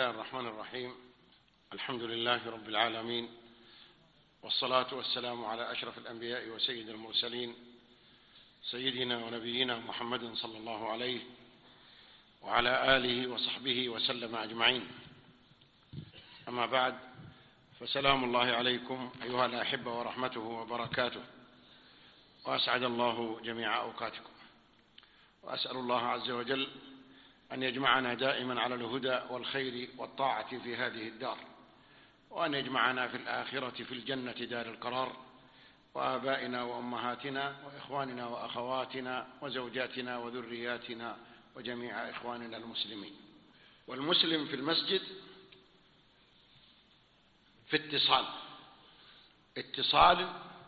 الله الرحمن الرحيم. الحمد لله رب العالمين، والصلاة والسلام على أشرف الأنبياء وسيد المرسلين، سيدنا ونبينا محمد صلى الله عليه وعلى آله وصحبه وسلم أجمعين. أما بعد، فسلام الله عليكم أيها الأحبة ورحمته وبركاته، وأسعد الله جميع أوقاتكم، وأسأل الله عز وجل أن يجمعنا دائما على الهدى والخير والطاعة في هذه الدار، وأن يجمعنا في الآخرة في الجنة دار القرار، وآبائنا وأمهاتنا وإخواننا وأخواتنا وزوجاتنا وذرياتنا وجميع إخواننا المسلمين. والمسلم في المسجد في اتصال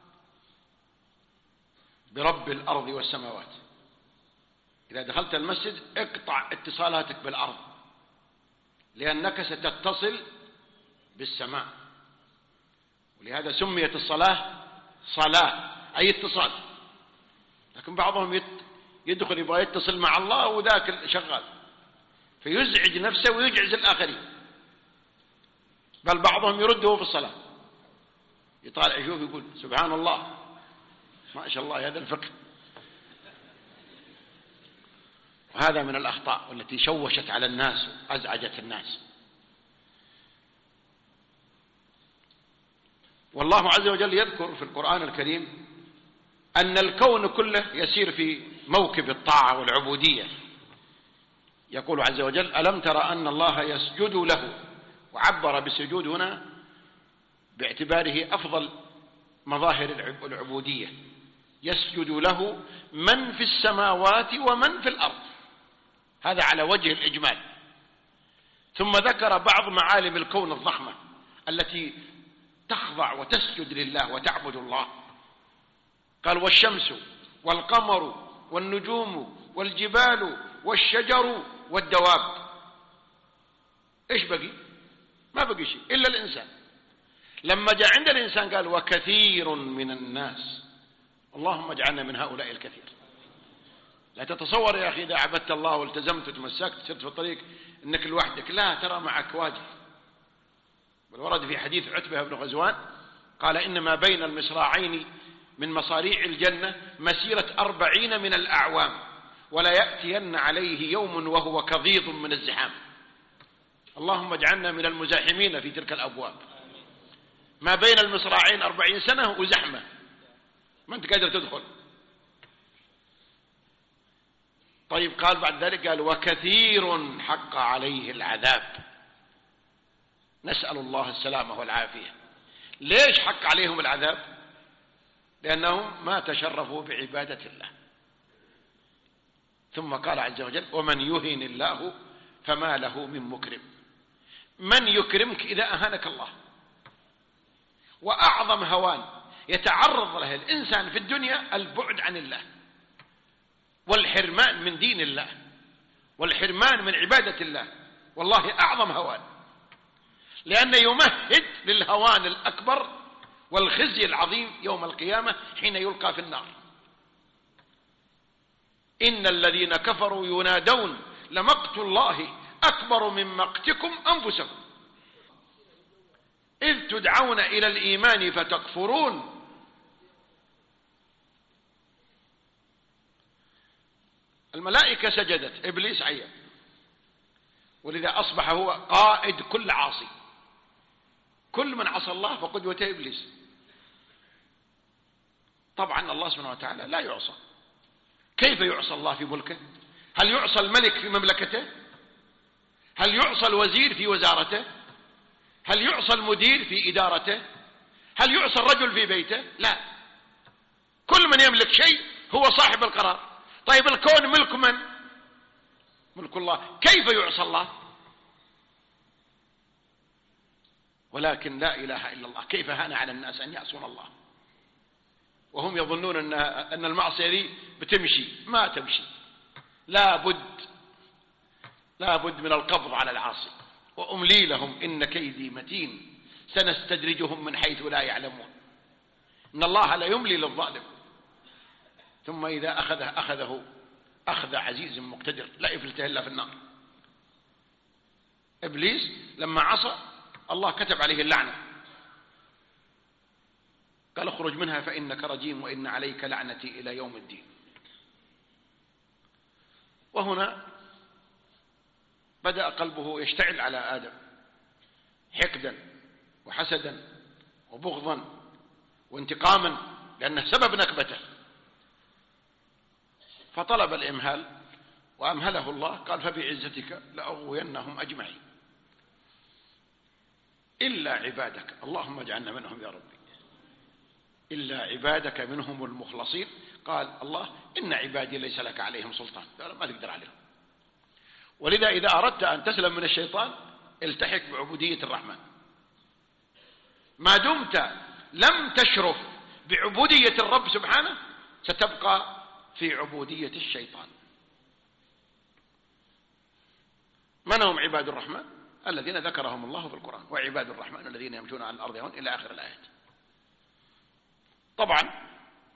برب الأرض والسماوات. إذا دخلت المسجد اقطع اتصالاتك بالأرض، لأنك ستتصل بالسماء، ولهذا سميت الصلاة صلاة، أي اتصال. لكن بعضهم يدخل يبغى يتصل مع الله وذاك شغال، فيزعج نفسه ويجعز الآخرين، بل بعضهم يرده في الصلاة، يطالع يشوف يقول سبحان الله ما شاء الله هذا الفقه. وهذا من الأخطاء التي شوشت على الناس وأزعجت الناس. والله عز وجل يذكر في القرآن الكريم أن الكون كله يسير في موكب الطاعة والعبودية. يقول عز وجل ألم ترى أن الله يسجد له، وعبر بالسجود هنا باعتباره أفضل مظاهر العبودية. يسجد له من في السماوات ومن في الأرض، هذا على وجه الإجمال. ثم ذكر بعض معالم الكون الضخمة التي تخضع وتسجد لله وتعبد الله. قال والشمس والقمر والنجوم والجبال والشجر والدواب. إيش بقي؟ ما بقي شيء إلا الإنسان. لما جاء عند الإنسان قال وكثير من الناس. اللهم اجعلنا من هؤلاء الكثير. لا تتصور يا أخي إذا عبدت الله والتزمت وتمسكت سرت في الطريق إنك لوحدك، لا، ترى معك واجب. بل ورد في حديث عتبة بن غزوان قال إنما بين المصراعين من مصاريع الجنة مسيرة 40 من الأعوام، ولا يأتين عليه يوم وهو كظيظ من الزحام. اللهم اجعلنا من المزاحمين في تلك الأبواب. ما بين المصراعين 40 سنة وزحمة، ما أنت قادر تدخل. طيب قال بعد ذلك قال وكثير حق عليه العذاب. نسأل الله السلامة والعافية. ليش حق عليهم العذاب؟ لأنهم ما تشرفوا بعبادة الله. ثم قال عز وجل ومن يهن الله فما له من مكرم. من يكرمك إذا أهانك الله؟ وأعظم هوان يتعرض له الإنسان في الدنيا البعد عن الله، والحرمان من دين الله، والحرمان من عبادة الله. والله أعظم هوان، لأنه يمهد للهوان الأكبر والخزي العظيم يوم القيامة حين يلقى في النار. إن الذين كفروا ينادون لمقت الله أكبر من مقتكم أنفسكم إذ تدعون إلى الإيمان فتكفرون. الملائكة سجدت، إبليس عيا، ولذا أصبح هو قائد كل عاصي. كل من عصى الله فقدوته إبليس. طبعا الله سبحانه وتعالى لا يعصى. كيف يعصى الله في ملكه؟ هل يعصى الملك في مملكته؟ هل يعصى الوزير في وزارته؟ هل يعصى المدير في إدارته؟ هل يعصى الرجل في بيته؟ لا، كل من يملك شيء هو صاحب القرار. طيب الكون ملك من؟ ملك الله. كيف يعصى الله؟ ولكن لا إله إلا الله. كيف هان على الناس أن يعصون الله وهم يظنون أن المعصية دي بتمشي؟ ما تمشي. لا بد من القبض على العاصي. وأملي لهم إن كيدي متين سنستدرجهم من حيث لا يعلمون. إن الله لا يملي للظالم، ثم إذا أخذه أخذ عزيز مقتدر لا يفلته إلا في النار. إبليس لما عصى الله كتب عليه اللعنة، قال اخرج منها فإنك رجيم وإن عليك لعنتي إلى يوم الدين. وهنا بدأ قلبه يشتعل على آدم حقدا وحسدا وبغضا وانتقاما لأنه سبب نكبته، فطلب الإمهال وأمهله الله، قال فبعزتك لأغوينهم أجمعين إلا عبادك، اللهم اجعلنا منهم يا ربي، إلا عبادك منهم المخلصين. قال الله إن عبادي ليس لك عليهم سلطان، ما تقدر عليهم. ولذا إذا أردت أن تسلم من الشيطان التحق بعبودية الرحمن، ما دمت لم تشرف بعبودية الرب سبحانه ستبقى في عبودية الشيطان. من هم عباد الرحمن؟ الذين ذكرهم الله في القرآن، وعباد الرحمن الذين يمشون على الأرض هون إلى آخر الآيات. طبعا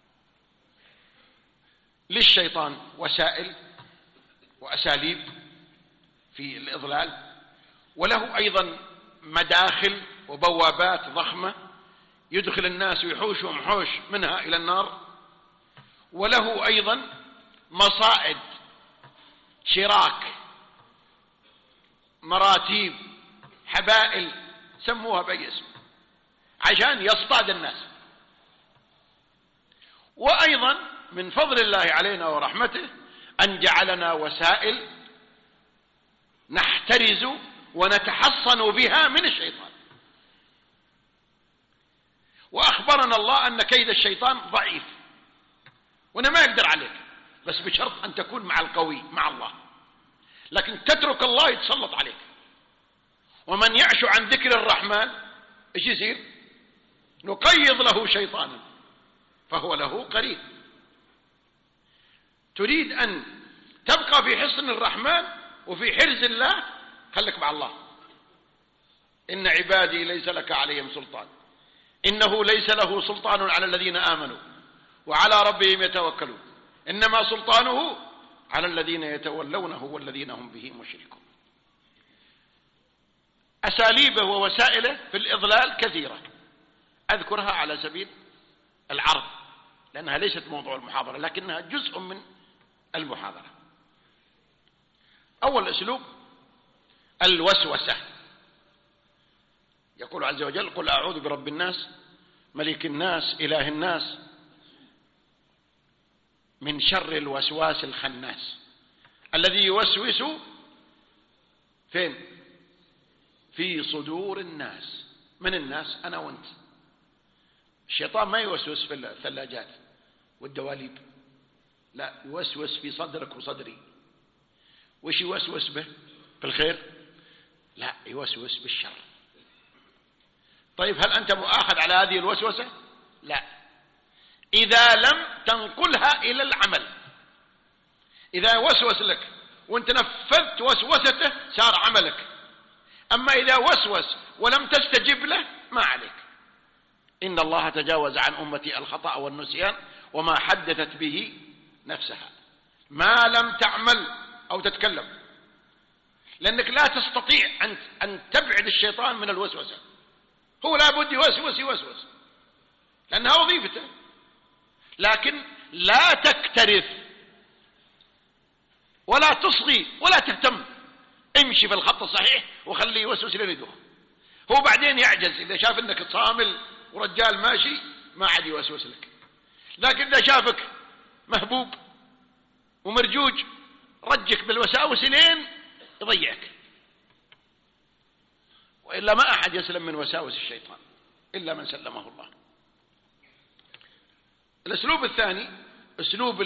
للشيطان وسائل وأساليب في الإضلال، وله أيضا مداخل وبوابات ضخمة يدخل الناس ويحوشهم حوش منها إلى النار، وله أيضا مصائد شراك مراتيب حبائل سموها بأي اسم عشان يصطاد الناس. وأيضا من فضل الله علينا ورحمته أن جعلنا وسائل نحترز ونتحصن بها من الشيطان. وأخبرنا الله أن كيد الشيطان ضعيف وأنه ما يقدر عليك، بس بشرط أن تكون مع القوي مع الله، لكن تترك الله يتسلط عليك. ومن يعش عن ذكر الرحمن ايش يصير؟ نقيض له شيطانا فهو له قرين. تريد أن تبقى في حصن الرحمن وفي حرز الله، خلك مع الله. إن عبادي ليس لك عليهم سلطان، إنه ليس له سلطان على الذين آمنوا وعلى ربهم يتوكلون، إنما سلطانه على الذين يتولونه والذين هم به مشركون. أساليبه ووسائله في الإضلال كثيرة، أذكرها على سبيل العرض لأنها ليست موضوع المحاضرة لكنها جزء من المحاضرة. أول أسلوب الوسوسة. يقول عز وجل قل أعوذ برب الناس ملك الناس إله الناس من شر الوسواس الخناس الذي يوسوس فين؟ في صدور الناس. من الناس؟ أنا وأنت. الشيطان ما يوسوس في الثلاجات والدواليب، لا، يوسوس في صدرك وصدري. وش يوسوس به؟ بالخير؟ لا، يوسوس بالشر. طيب هل أنت مؤاخذ على هذه الوسوسة؟ لا، إذا لم تنقلها إلى العمل. إذا وسوس لك وانت نفذت وسوسته صار عملك، أما إذا وسوس ولم تستجب له ما عليك. إن الله تجاوز عن أمتي الخطأ والنسيان وما حدثت به نفسها، ما لم تعمل أو تتكلم، لأنك لا تستطيع أن تبعد الشيطان من الوسوسة. هو لابد يوسوس لأنها وظيفته، لكن لا تكترث ولا تصغي ولا تهتم. امشي في الخط الصحيح وخليه يوسوس لين يدوخ. هو بعدين يعجز إذا شاف أنك صامل ورجال ماشي ما عاد يوسوس لك، لكن إذا شافك مهبوب ومرجوج رجك بالوساوس لين يضيعك. وإلا ما أحد يسلم من وساوس الشيطان إلا من سلمه الله. الأسلوب الثاني أسلوب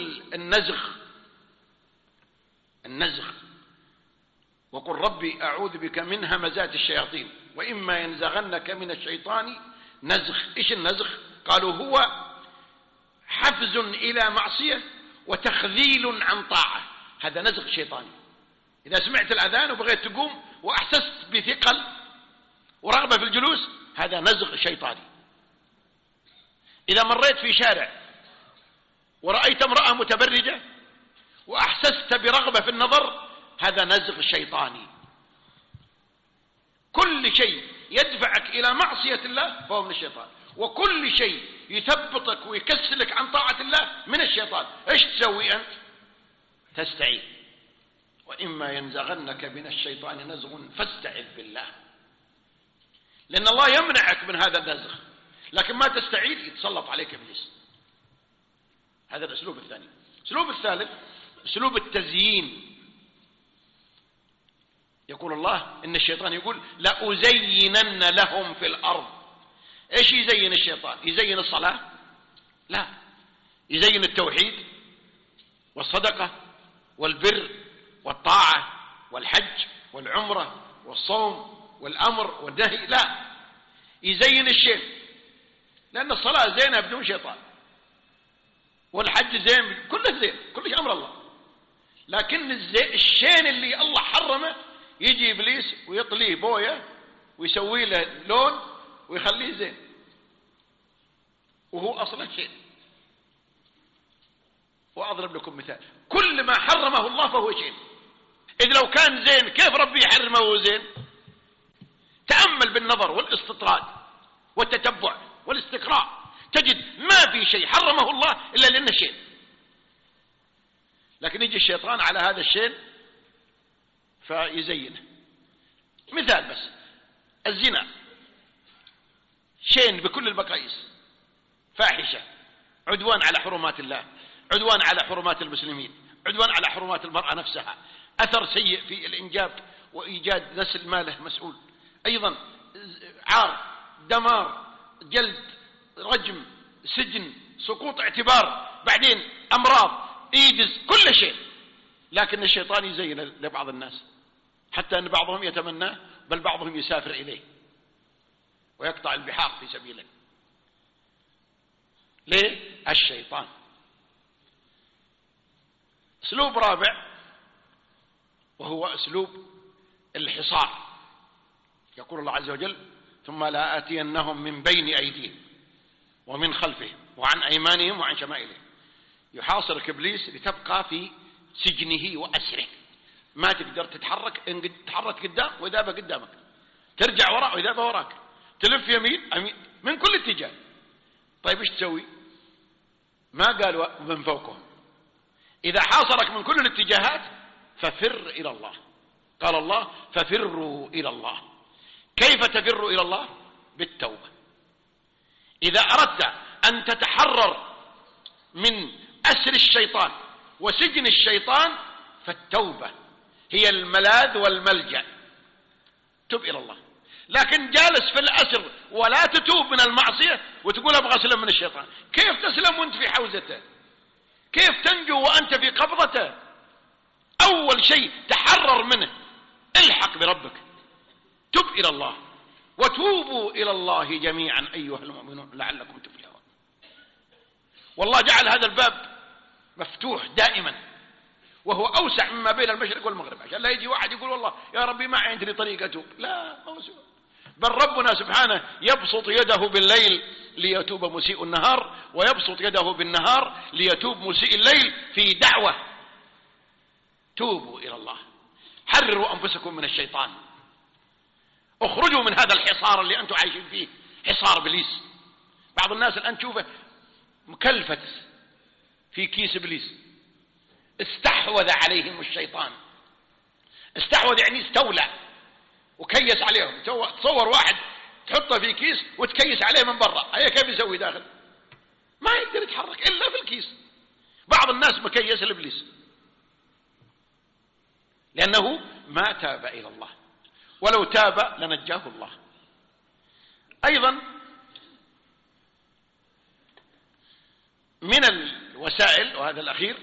النزغ. وقل ربي أعوذ بك من همزات الشياطين وإما ينزغنك من الشيطان نزغ. إيش النزغ؟ قالوا هو حفز إلى معصية وتخذيل عن طاعة، هذا نزغ شيطاني. إذا سمعت الأذان وبغيت تقوم وأحسست بثقل ورغبة في الجلوس هذا نزغ شيطاني. إذا مريت في شارع ورأيت امرأة متبرجة وأحسست برغبة في النظر هذا نزغ شيطاني. كل شيء يدفعك إلى معصية الله فهو من الشيطان، وكل شيء يثبطك ويكسلك عن طاعة الله من الشيطان. ايش تسوي أنت؟ تستعيذ. وإما ينزغنك من الشيطان نزغ فاستعذ بالله، لأن الله يمنعك من هذا النزغ، لكن ما تستعيذ يتسلط عليك إبليس. هذا الأسلوب الثاني. الأسلوب الثالث أسلوب التزيين. يقول الله إن الشيطان يقول لأزينن لهم في الأرض. إيش يزين الشيطان؟ يزين الصلاة؟ لا، يزين التوحيد والصدقة والبر والطاعة والحج والعمرة والصوم والأمر والنهي. لا، يزين الشيء، لأن الصلاة زينة بدون شيطان، والحج زين، كله زين، كل شيء أمر الله. لكن الشين اللي الله حرمه يجي إبليس ويطليه بوية ويسوي له لون ويخليه زين، وهو أصلا شين. وأضرب لكم مثال: كل ما حرمه الله فهو شين. إذ لو كان زين كيف ربي يحرمه وهو زين؟ تأمل بالنظر والاستطراد والتتبع والاستقراء، تجد ما في شيء حرمه الله إلا لأنه شين. لكن يجي الشيطان على هذا الشين فيزينه. مثال بس: الزنا شين بكل المقاييس، فاحشة، عدوان على حرمات الله، عدوان على حرمات المسلمين، عدوان على حرمات المرأة نفسها، أثر سيء في الإنجاب وإيجاد نسل ما له مسؤول، أيضا عار، دمار، جلد، رجم، سجن، سقوط اعتبار، بعدين أمراض، إيدز، كل شيء. لكن الشيطان يزين لبعض الناس حتى أن بعضهم يتمناه، بل بعضهم يسافر إليه ويقطع البحار في سبيله. ليه؟ الشيطان. أسلوب رابع وهو أسلوب الحصار. يقول الله عز وجل: ثم لا آتينهم من بين أيديهم ومن خلفهم وعن أيمانهم وعن شمائلهم. يحاصرك إبليس لتبقى في سجنه وأسره، ما تقدر تتحرك. إن تحرك قدام وإذابة قدامك، ترجع وراء وإذابة وراك، تلف يمين أمين من كل اتجاه. طيب إيش تسوي؟ ما قال من فوقهم. إذا حاصرك من كل الاتجاهات ففر إلى الله. قال الله: ففروا إلى الله. كيف تفر إلى الله؟ بالتوبة. إذا أردت أن تتحرر من أسر الشيطان وسجن الشيطان فالتوبة هي الملاذ والملجأ. تب إلى الله. لكن جالس في الأسر ولا تتوب من المعصية وتقول أبغى أسلم من الشيطان، كيف تسلم وأنت في حوزته؟ كيف تنجو وأنت في قبضته؟ أول شيء تحرر منه، الحق بربك، تب إلى الله، وتوبوا إلى الله جميعا أيها المؤمنون لعلكم تفلحون. والله جعل هذا الباب مفتوح دائما، وهو أوسع مما بين المشرق والمغرب، عشان لا يجي واحد يقول والله يا ربي ما عندي طريقة أتوب. لا، ما هو سوى. بل ربنا سبحانه يبسط يده بالليل ليتوب مسيء النهار، ويبسط يده بالنهار ليتوب مسيء الليل في دعوة: توبوا إلى الله، حرروا أنفسكم من الشيطان، اخرجوا من هذا الحصار اللي أنتم عايشين فيه، حصار إبليس. بعض الناس الآن تشوفه مكلفت في كيس إبليس، استحوذ عليهم الشيطان. استحوذ يعني استولى وكيس عليهم. تصور واحد تحطه في كيس وتكيس عليه من برا، هي كيف يسوي داخل؟ ما يقدر يتحرك إلا في الكيس. بعض الناس مكيس لإبليس لأنه ما تاب إلى الله، ولو تاب لنجاه الله. أيضا من الوسائل، وهذا الأخير،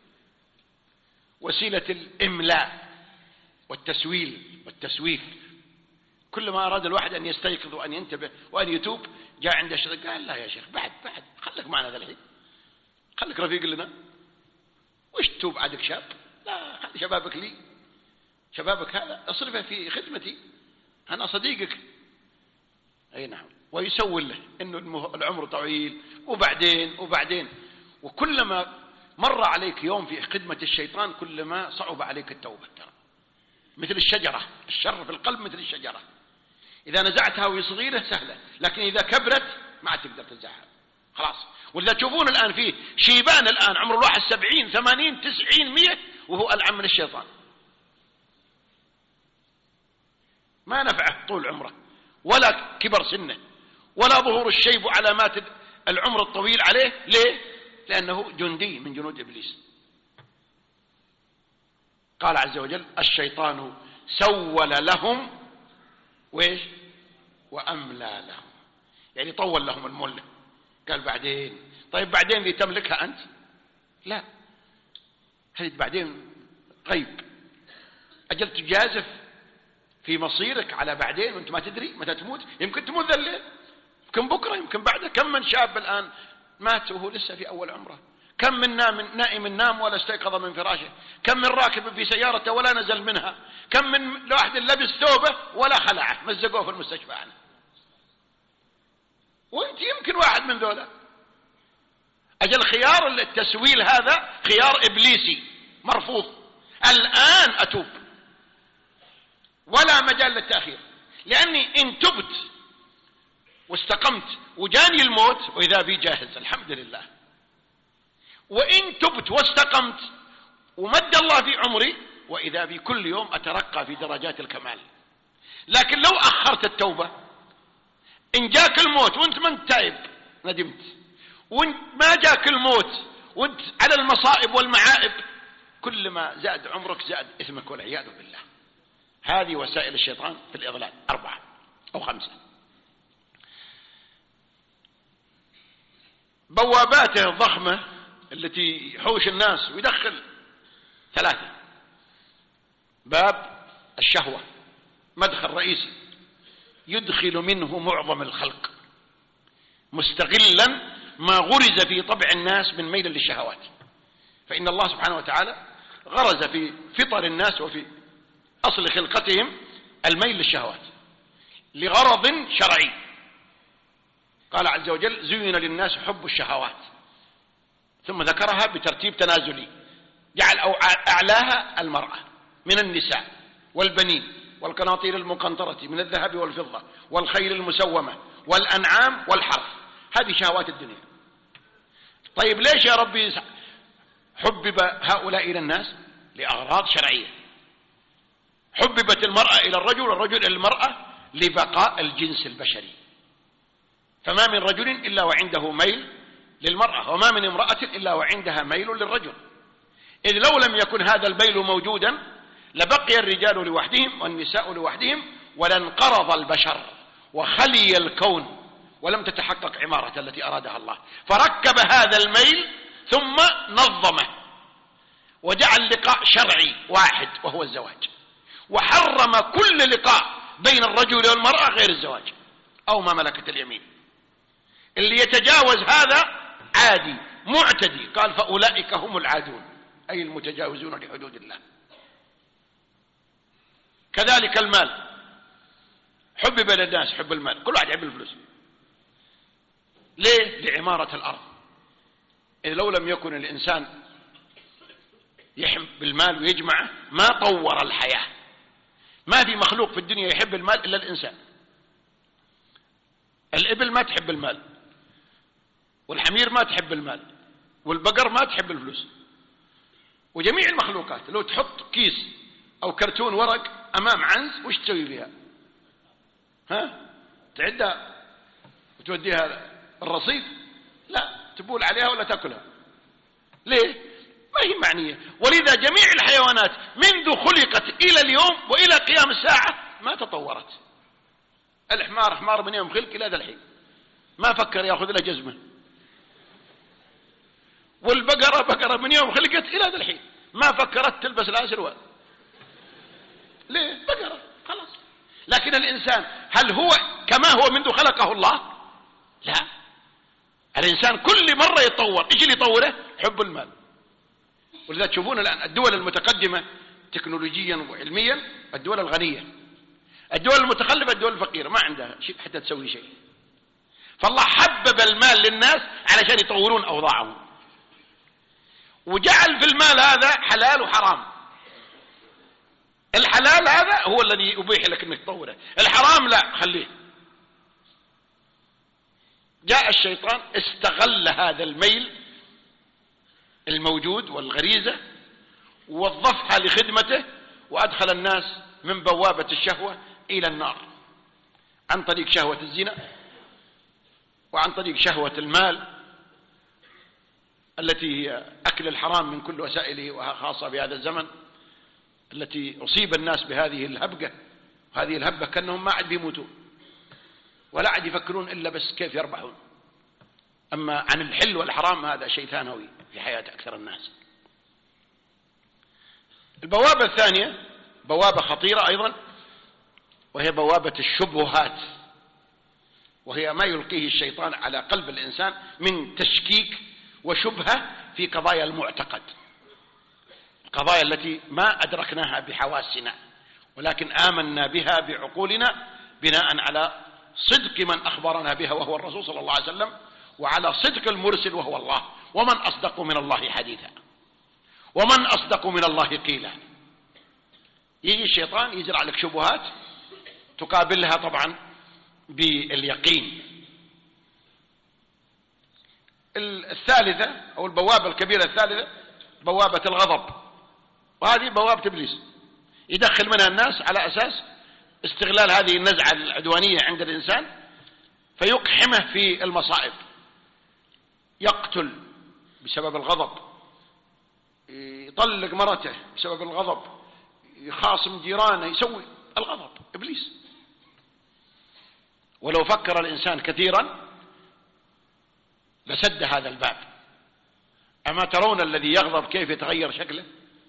وسيلة الإملاء والتسويل والتسويف. كل ما أراد الواحد أن يستيقظ وأن ينتبه وأن يتوب جاء عند الشيخ قال: لا يا شيخ، بعد خليك معنا ذا الحين، خليك رفيق لنا، وش تتوب عادك شاب؟ لا، خلي شبابك لي، شبابك هذا اصرفه في خدمتي، أنا صديقك. أي نعم. ويسول له إنه العمر طويل، وبعدين وكلما مر عليك يوم في خدمة الشيطان كلما صعب عليك التوبة. ترى مثل الشجرة، الشر في القلب مثل الشجرة، إذا نزعتها وهي صغيرة سهلة، لكن إذا كبرت ما عاد تقدر تنزعها خلاص. ولذا تشوفون الآن فيه شيبان الآن عمر الواحد 70 80 90 100 وهو ألعن من الشيطان، ما نفعه طول عمره ولا كبر سنه ولا ظهور الشيب وعلامات العمر الطويل عليه. ليه؟ لأنه جندي من جنود إبليس. قال عز وجل الشيطان سول لهم وإيش وأملى لهم، يعني طول لهم الملة. قال بعدين، طيب بعدين دي تملكها أنت؟ لا، هذه بعدين غيب، أجل تجازف في مصيرك على بعدين وانت ما تدري متى تموت. يمكن تموت ذا الليل، يمكن بكرة، يمكن بعده. كم من شاب الآن مات وهو لسه في أول عمره، كم من نائم نام ولا استيقظ من فراشه، كم من راكب في سيارته ولا نزل منها، كم من واحد لبس ثوبه ولا خلعه مزقوه في المستشفى عنه. وانت يمكن واحد من ذولا. أجل خيار التسويل هذا خيار إبليسي مرفوض. الآن أتوب ولا مجال للتأخير، لأني إن تبت واستقمت وجاني الموت وإذا بي جاهز الحمد لله، وإن تبت واستقمت ومد الله في عمري وإذا بي كل يوم أترقى في درجات الكمال. لكن لو أخرت التوبة، إن جاك الموت وانت من تائب ندمت، وانت ما جاك الموت وانت على المصائب والمعائب، كل ما زاد عمرك زاد إثمك والعياذ بالله. هذه وسائل الشيطان في الإضلال 4 أو 5. بواباته الضخمة التي يحوش الناس ويدخل 3: باب الشهوة مدخل رئيسي يدخل منه معظم الخلق، مستغلا ما غرز في طبع الناس من ميل للشهوات. فإن الله سبحانه وتعالى غرز في فطر الناس وفي أصل خلقتهم الميل للشهوات لغرض شرعي. قال عز وجل زين للناس حب الشهوات، ثم ذكرها بترتيب تنازلي، جعل أعلاها المرأة من النساء والبنين والقناطير المقنطرة من الذهب والفضة والخيل المسومة والأنعام والحرث. هذه شهوات الدنيا. طيب ليش يا ربي حبب هؤلاء إلى الناس؟ لأغراض شرعية. حببت المرأة إلى الرجل والرجل إلى المرأة لبقاء الجنس البشري. فما من رجل إلا وعنده ميل للمرأة، وما من امرأة إلا وعندها ميل للرجل. إذ لو لم يكن هذا الميل موجودا لبقي الرجال لوحدهم والنساء لوحدهم، ولانقرض البشر وخلي الكون ولم تتحقق عمارة التي أرادها الله. فركب هذا الميل ثم نظمه وجعل لقاء شرعي واحد وهو الزواج، وحرم كل لقاء بين الرجل والمرأة غير الزواج أو ما ملكت اليمين. اللي يتجاوز هذا عادي معتدي، قال فأولئك هم العادون، أي المتجاوزون لحدود الله. كذلك المال حبب للناس حب المال، كل واحد يحب الفلوس. ليه؟ لعمارة الأرض. إذ لو لم يكن الإنسان يحب المال ويجمعه ما طور الحياة. ما في مخلوق في الدنيا يحب المال إلا الإنسان. الإبل ما تحب المال، والحمير ما تحب المال، والبقر ما تحب الفلوس، وجميع المخلوقات. لو تحط كيس أو كرتون ورق أمام عنز وش تسوي فيها؟ تعدها وتوديها الرصيد؟ لا، تبول عليها ولا تأكلها. ليه؟ ما هي معنية. ولذا جميع الحيوانات منذ خلقت إلى اليوم وإلى قيام الساعة ما تطورت. الحمار حمار من يوم خلق إلى ذا الحين ما فكر يأخذ له جزمة، والبقرة بقرة من يوم خلقت إلى ذا الحين ما فكرت تلبس لها سروال. ليه؟ بقرة خلاص. لكن الإنسان هل هو كما هو منذ خلقه الله؟ لا، الإنسان كل مرة يتطور. إيش اللي يطوره؟ حب المال. ولذا تشوفون الآن الدول المتقدمة تكنولوجيا وعلميا الدول الغنية، الدول المتخلفة الدول الفقيرة ما عندها شيء حتى تسوي شيء. فالله حبب المال للناس علشان يطورون أوضاعهم، وجعل في المال هذا حلال وحرام. الحلال هذا هو الذي يبيح لك انك تطوره، الحرام لا خليه. جاء الشيطان استغل هذا الميل الموجود والغريزة ووظفها لخدمته، وأدخل الناس من بوابة الشهوة إلى النار عن طريق شهوة الزنا، وعن طريق شهوة المال التي هي أكل الحرام من كل وسائله، وخاصة في هذا الزمن التي أصيب الناس بهذه الهبقة. هذه الهبة كأنهم ما عاد بيموتوا ولا عاد يفكرون إلا بس كيف يربحون. أما عن الحل والحرام هذا شيء ثانوي في حياة أكثر الناس. البوابة الثانية بوابة خطيرة أيضا، وهي بوابة الشبهات، وهي ما يلقيه الشيطان على قلب الإنسان من تشكيك وشبهة في قضايا المعتقد، القضايا التي ما أدركناها بحواسنا ولكن آمنا بها بعقولنا بناء على صدق من أخبرنا بها وهو الرسول صلى الله عليه وسلم، وعلى صدق المرسل وهو الله. ومن أصدق من الله حديثا، ومن أصدق من الله قيلا. يجي الشيطان يزرع لك شبهات تقابلها طبعا باليقين. الثالثة أو البوابة الكبيرة الثالثة بوابة الغضب، وهذه بوابة إبليس يدخل منها الناس على أساس استغلال هذه النزعة العدوانية عند الإنسان فيقحمه في المصائب، يقتل بسبب الغضب، يطلق مرته بسبب الغضب، يخاصم جيرانه، يسوي الغضب إبليس. ولو فكر الإنسان كثيرا لسد هذا الباب. أما ترون الذي يغضب كيف يتغير شكله؟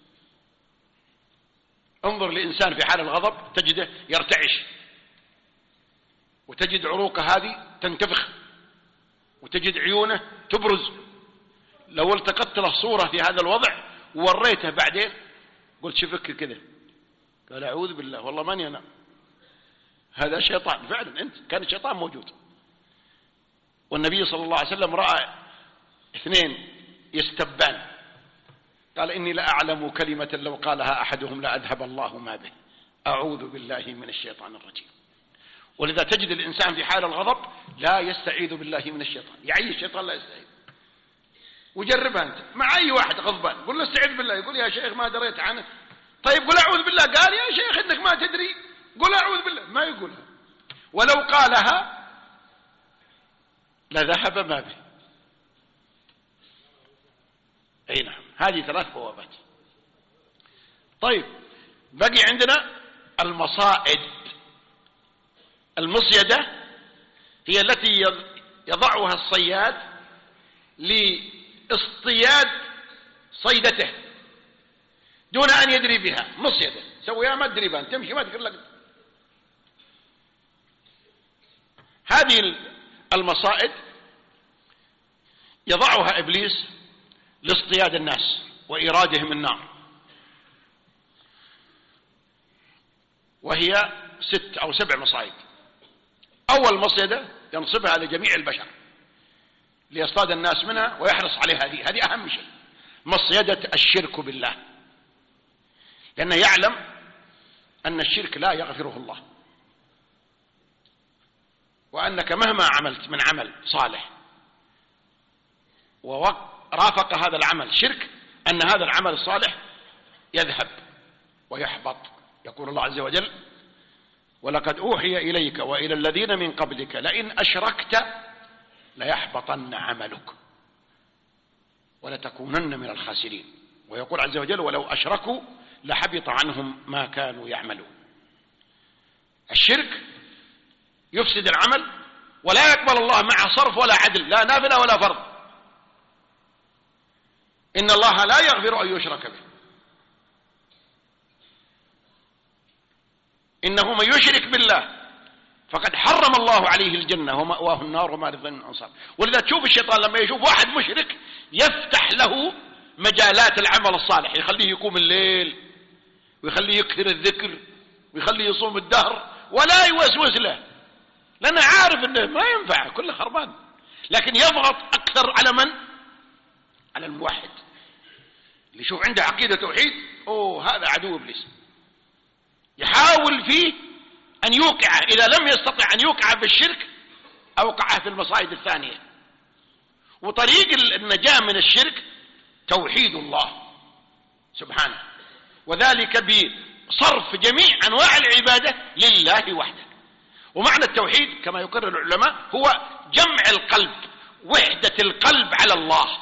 انظر لإنسان في حال الغضب تجده يرتعش، وتجد عروقه هذه تنتفخ، وتجد عيونه تبرز. لو التقطت له صورة في هذا الوضع ووريته بعدين قلت شفك كذا، قال أعوذ بالله والله ماني أنا، هذا شيطان. فعلا أنت كان الشيطان موجود. والنبي صلى الله عليه وسلم رأى اثنين يستبان، قال إني لأعلم كلمة لو قالها أحدهم لأذهب الله ما به، أعوذ بالله من الشيطان الرجيم. ولذا تجد الإنسان في حال الغضب لا يستعيذ بالله من الشيطان، يعي الشيطان لا يستعيذ. وجربها أنت مع أي واحد غضبان، قل له استعيذ بالله، يقول يا شيخ ما دريت عنه. طيب قل أعوذ بالله، قال يا شيخ إنك ما تدري، قل أعوذ بالله، ما يقولها. ولو قالها لذهب ما به. أي نعم، هذه ثلاث بوابات. طيب بقي عندنا المصائد. المصيدة هي التي يضعها الصياد لاصطياد صيدته دون أن يدري بها. مصيدة سويها ما تدري بها، تمشي ما تقول لك. هذه المصائد يضعها إبليس لاصطياد الناس وإيرادهم النار، وهي 6 أو 7 مصائد. أول مصيدة ينصبها لجميع البشر ليصطاد الناس منها ويحرص عليها، هذه أهم شيء، مصيدة الشرك بالله، لأنه يعلم أن الشرك لا يغفره الله، وأنك مهما عملت من عمل صالح ورافق هذا العمل شرك أن هذا العمل الصالح يذهب ويحبط. يقول الله عز وجل: ولقد أوحي إليك وإلى الذين من قبلك لئن أشركت ليحبطن عملك ولتكونن من الخاسرين. ويقول عز وجل: ولو أشركوا لحبط عنهم ما كانوا يعملون. الشرك يفسد العمل ولا يقبل الله معه صرف ولا عدل، لا نافلة ولا فرض. إن الله لا يغفر أن يشرك به، إنه من يشرك بالله فقد حرم الله عليه الجنة ومأواه النار وما للظالمين من أنصار. ولذا تشوف الشيطان لما يشوف واحد مشرك يفتح له مجالات العمل الصالح، يخليه يقوم الليل ويخليه يكثر الذكر ويخليه يصوم الدهر ولا يوسوس له، لأنه عارف أنه ما ينفع، كله خربان. لكن يضغط أكثر على من؟ على الموحد اللي يشوف عنده عقيدة توحيد. هذا عدو إبليس، يحاول فيه أن يوقع، إذا لم يستطع أن يوقع بالشرك أوقعه في المصائد الثانية. وطريق النجاة من الشرك توحيد الله سبحانه، وذلك بصرف جميع أنواع العبادة لله وحده. ومعنى التوحيد كما يقرر العلماء هو جمع القلب، وحدة القلب على الله،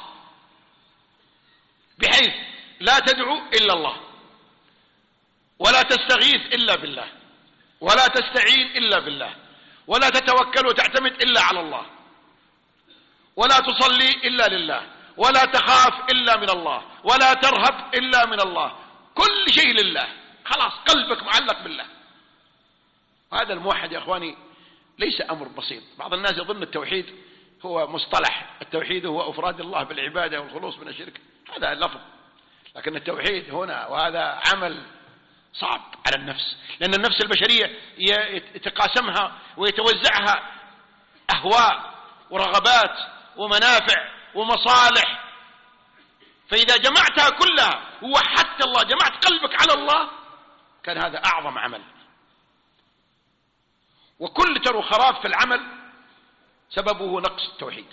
بحيث لا تدعو إلا الله، ولا تستغيث إلا بالله، ولا تستعين إلا بالله، ولا تتوكل وتعتمد إلا على الله، ولا تصلي إلا لله، ولا تخاف إلا من الله، ولا ترهب إلا من الله، كل شيء لله، خلاص قلبك معلق بالله. هذا الموحد يا أخواني ليس أمر بسيط. بعض الناس يظن التوحيد هو مصطلح، التوحيد هو إفراد الله بالعبادة والخلوص من الشرك، هذا لفظ، لكن التوحيد هنا وهذا عمل صعب على النفس، لأن النفس البشرية يتقاسمها ويتوزعها أهواء ورغبات ومنافع ومصالح، فإذا جمعتها كلها ووحدت الله، جمعت قلبك على الله، كان هذا أعظم عمل. وكل خراب في العمل سببه نقص التوحيد.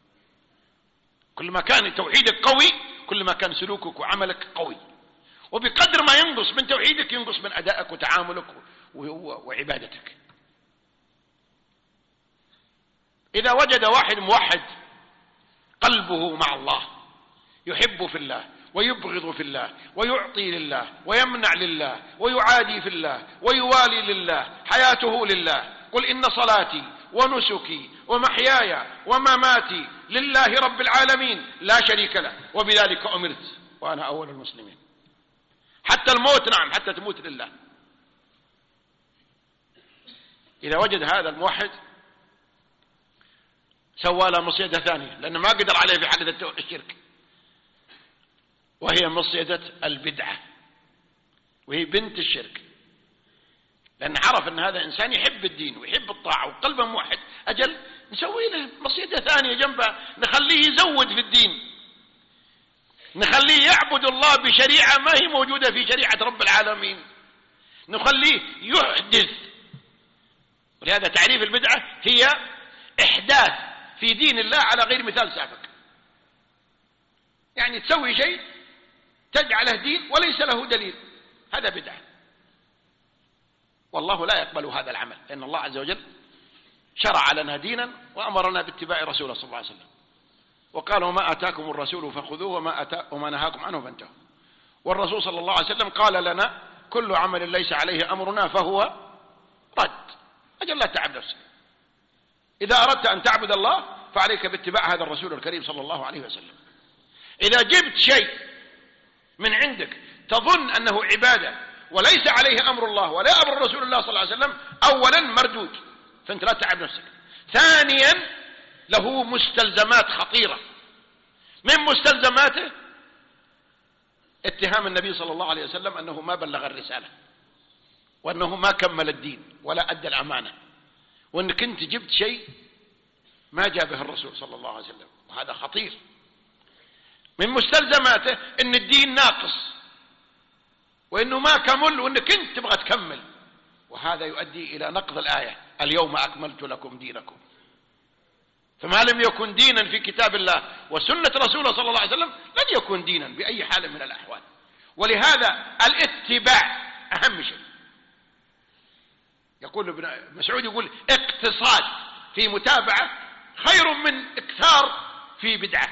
كل ما كان توحيدك قوي كل ما كان سلوكك وعملك قوي، وبقدر ما ينقص من توحيدك ينقص من أدائك وتعاملك وعبادتك. إذا وجد واحد موحد قلبه مع الله، يحب في الله ويبغض في الله، ويعطي لله ويمنع لله ويعادي في الله ويوالي لله، حياته لله، قل إن صلاتي ونسكي ومحياي ومماتي لله رب العالمين لا شريك له وبذلك أمرت وأنا أول المسلمين. حتى الموت، نعم، حتى تموت لله. إذا وجد هذا الموحد سوى له مصيدة ثانية، لأنه ما قدر عليه في حادثة الشرك، وهي مصيدة البدعة، وهي بنت الشرك، لأن عرف أن هذا إنسان يحب الدين ويحب الطاعة وقلبه موحد، أجل نسوي له مصيدة ثانية جنبه، نخليه يزود في الدين، نخليه يعبد الله بشريعة ما هي موجودة في شريعة رب العالمين، نخليه يحدث. ولهذا تعريف البدعة هي إحداث في دين الله على غير مثال سابق، يعني تسوي شيء تجعله دين وليس له دليل، هذا بدعة. والله لا يقبل هذا العمل، لأن الله عز وجل شرع لنا دينا وأمرنا باتباع رسوله صلى الله عليه وسلم، وقال وما آتاكم الرسول فخذوه وما نهاكم عنه فانتهوا. والرسول صلى الله عليه وسلم قال لنا كل عمل ليس عليه أمرنا فهو رد. أجل لا تعب نفسك، إذا أردت أن تعبد الله فعليك باتباع هذا الرسول الكريم صلى الله عليه وسلم. إذا جبت شيء من عندك تظن أنه عبادة وليس عليه أمر الله ولا أمر رسول الله صلى الله عليه وسلم، أولا مردود، فأنت لا تعب نفسك. ثانيا له مستلزمات خطيرة، من مستلزماته اتهام النبي صلى الله عليه وسلم أنه ما بلغ الرسالة، وأنه ما كمل الدين ولا أدى الأمانة، وأنك أنت جبت شيء ما جاء به الرسول صلى الله عليه وسلم، وهذا خطير. من مستلزماته أن الدين ناقص وأنه ما كمل وأنك أنت تبغى تكمل، وهذا يؤدي إلى نقض الآية اليوم أكملت لكم دينكم. فما لم يكن دينا في كتاب الله وسنة رسوله صلى الله عليه وسلم لن يكون دينا بأي حال من الأحوال. ولهذا الاتباع أهم شيء. يقول ابن مسعود يقول اقتصاد في متابعة خير من اكثار في بدعة.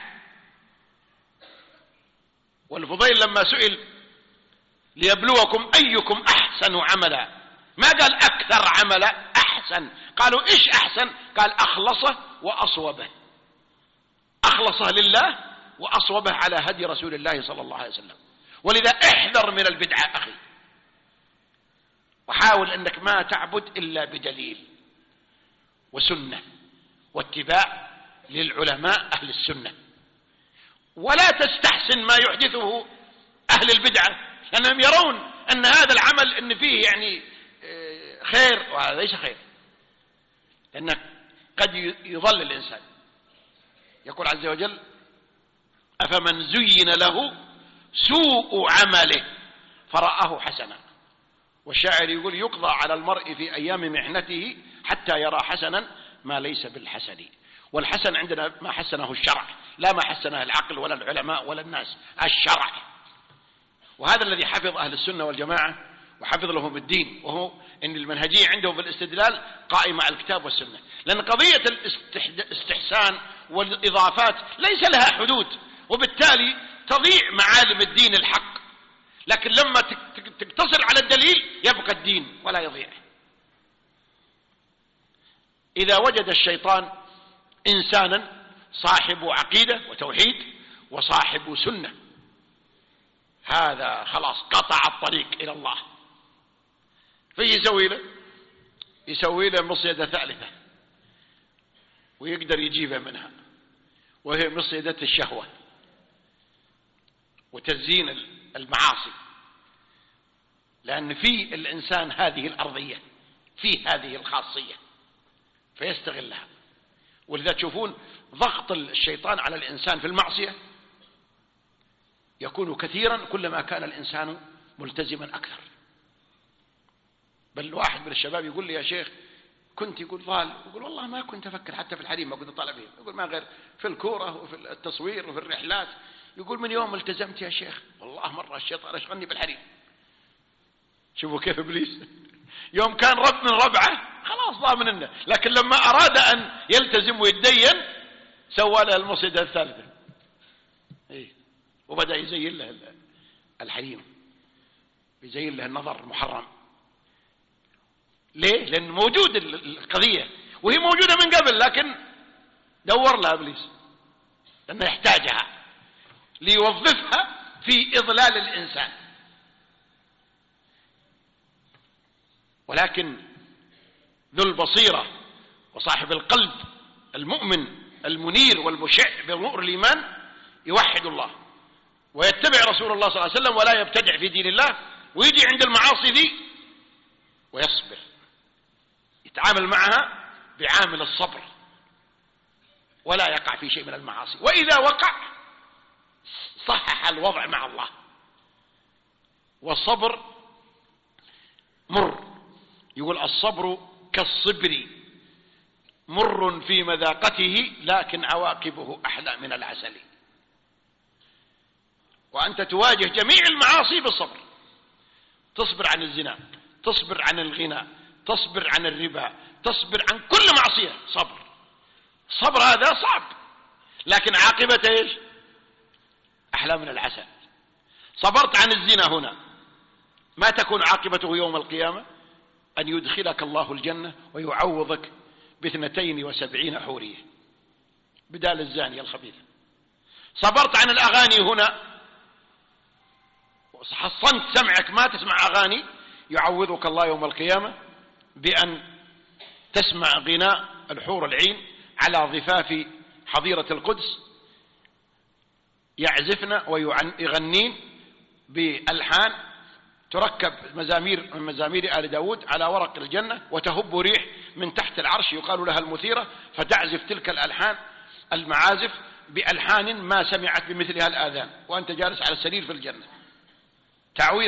والفضيل لما سئل ليبلوكم أيكم أحسن عملا، ما قال أكثر عملا، أحسن. قالوا إيش أحسن؟ قال أخلصه وأصوبه، أخلصه لله وأصوبه على هدي رسول الله صلى الله عليه وسلم. ولذا احذر من البدعة أخي، وحاول أنك ما تعبد إلا بدليل وسنة واتباع للعلماء أهل السنة، ولا تستحسن ما يحدثه أهل البدعة، لأنهم يرون أن هذا العمل أن فيه يعني خير، وهذا ليس خير، لأنه قد يضل الإنسان. يقول عز وجل أفمن زين له سوء عمله فرآه حسنا والشاعر يقول يقضى على المرء في أيام محنته حتى يرى حسنا ما ليس بالحسن. والحسن عندنا ما حسنه الشرع، لا ما حسنه العقل ولا العلماء ولا الناس، الشرع. وهذا الذي حفظ أهل السنة والجماعة وحفظ لهم الدين، وهو أن المنهجية عندهم في الاستدلال قائمة على الكتاب والسنة. لأن قضية الاستحسان والإضافات ليس لها حدود، وبالتالي تضيع معالم الدين الحق. لكن لما تقتصر على الدليل يبقى الدين ولا يضيع. إذا وجد الشيطان إنسانا صاحب عقيدة وتوحيد وصاحب سنة، هذا خلاص قطع الطريق إلى الله، يسوي له مصيدة ثالثة ويقدر يجيبها منها، وهي مصيدة الشهوة وتزيين المعاصي. لأن في الإنسان هذه الأرضية، في هذه الخاصية، فيستغلها. ولذا تشوفون ضغط الشيطان على الإنسان في المعصية يكون كثيرا كلما كان الإنسان ملتزما أكثر. بل واحد من الشباب يقول لي يا شيخ كنت يقول ضال، يقول والله ما كنت أفكر حتى في الحريم، ما كنت أطالع فيه، يقول ما غير في الكورة وفي التصوير وفي الرحلات. يقول من يوم التزمت يا شيخ والله مرة الشيطان أشغلني بالحريم. شوفوا كيف إبليس يوم كان رب من ربعه خلاص ضاع منه، لكن لما أراد أن يلتزم ويتدين سوى له المصيدة الثالثة، وبدأ يزين له الحريم، يزين له النظر المحرم. ليه؟ لأن موجود القضية، وهي موجودة من قبل، لكن دور لها إبليس لأنه يحتاجها ليوظفها في إضلال الإنسان. ولكن ذو البصيرة وصاحب القلب المؤمن المنير والمشع بنور الإيمان يوحد الله ويتبع رسول الله صلى الله عليه وسلم ولا يبتدع في دين الله، ويجي عند المعاصي دي ويصبر، يتعامل معها بعامل الصبر ولا يقع في شيء من المعاصي. وإذا وقع صحح الوضع مع الله. والصبر مر، يقول الصبر كالصبر مر في مذاقته لكن عواقبه أحلى من العسل. وأنت تواجه جميع المعاصي بالصبر، تصبر عن الزنا، تصبر عن الغنى، تصبر عن الربا، تصبر عن كل معصية. صبر هذا صعب، لكن عاقبته ايش؟ أحلى من العسل. صبرت عن الزنا هنا، ما تكون عاقبته يوم القيامة؟ أن يدخلك الله الجنة ويعوضك ب72 حورية بدال الزانية الخبيثة. صبرت عن الأغاني هنا، حصنت سمعك ما تسمع أغاني، يعوضك الله يوم القيامة بأن تسمع غناء الحور العين على ضفاف حظيرة القدس، يعزفن ويغنين بألحان تركب مزامير من مزامير آل داود على ورق الجنة، وتهب ريح من تحت العرش يقال لها المثيرة، فتعزف تلك الألحان المعازف بألحان ما سمعت بمثلها الآذان وأنت جالس على السرير في الجنة. تعويض.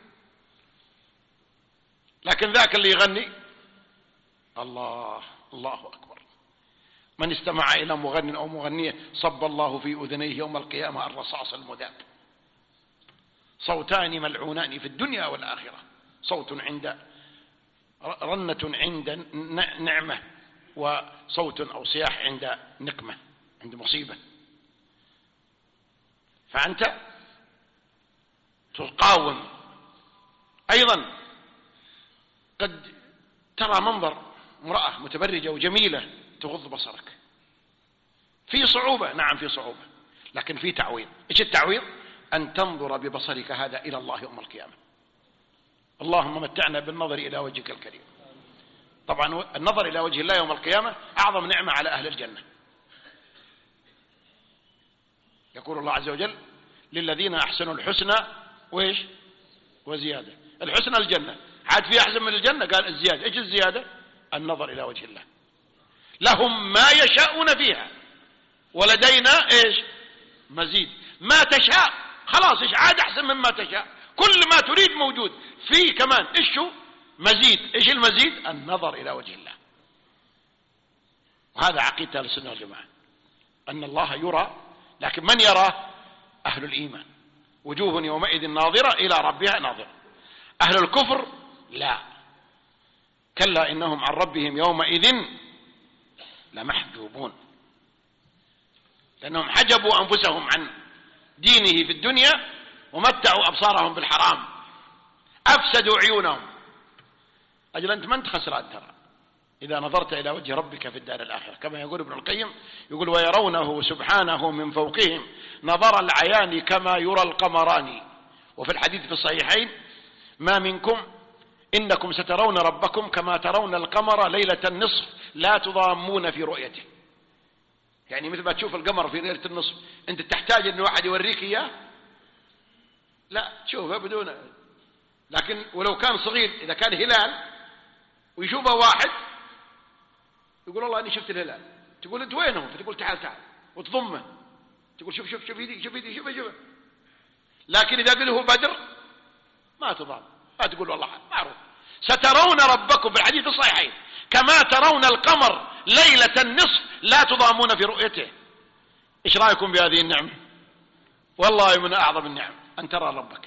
لكن ذاك اللي يغني الله أكبر، من استمع إلى مغن أو مغنية صب الله في أذنيه يوم القيامة الرصاص المذاب. صوتان ملعونان في الدنيا والآخرة، صوت عند رنة عند نعمة، وصوت أو صياح عند نقمة، عند مصيبة. فأنت تقاوم. أيضا قد ترى منظر امرأة متبرجة وجميلة تغض بصرك، في صعوبة، نعم في صعوبة، لكن في تعويض. إيش التعويض؟ أن تنظر ببصرك هذا إلى الله يوم القيامة. اللهم متعنا بالنظر إلى وجهك الكريم. طبعا النظر إلى وجه الله يوم القيامة أعظم نعمة على أهل الجنة. يقول الله عز وجل للذين أحسنوا الحسنى وإيش؟ وزيادة. الحسنى الجنة، عاد في أحسن من الجنة؟ قال الزيادة. إيش الزيادة؟ النظر إلى وجه الله. لهم ما يشاءون فيها ولدينا إيش؟ مزيد. ما تشاء خلاص، إيش عاد أحسن مما تشاء؟ كل ما تريد موجود في كمان إيش هو مزيد. إيش المزيد؟ النظر إلى وجه الله. وهذا عقيدة أهل السنة والجماعة، أن الله يرى، لكن من يراه؟ أهل الإيمان. وجوه يومئذ ناظرة إلى ربها ناظرة. أهل الكفر لا، كلا إنهم عن ربهم يومئذ لمحجوبون، لأنهم حجبوا أنفسهم عن دينه في الدنيا ومتعوا أبصارهم بالحرام، أفسدوا عيونهم. أجل أنت ما أنت خسران ترى إذا نظرت إلى وجه ربك في الدار الآخرة، كما يقول ابن القيم، يقول ويرونه سبحانه من فوقهم نظر العيان كما يرى القمران. وفي الحديث في الصحيحين ما منكم إنكم سترون ربكم كما ترون القمر ليلة النصف لا تضامون في رؤيته. يعني مثل ما تشوف القمر في ليلة النصف أنت تحتاج أن واحد يوريك إياه؟ لا، تشوفه بدون. لكن ولو كان صغير، إذا كان هلال ويشوفه واحد يقول والله أني شفت الهلال، تقول أنت وينه؟ فتقول تعال تعال وتضمه، تقول شوف شوف شوف يدي شوف يدي شوف شوف. لكن إذا قله بدر ما تضام، ما تقول والله معروف. سترون ربكم في الحديث الصحيحين كما ترون القمر ليلة النصف لا تضامون في رؤيته. إيش رأيكم بهذه النعمة؟ والله من أعظم النعم أن ترى ربك.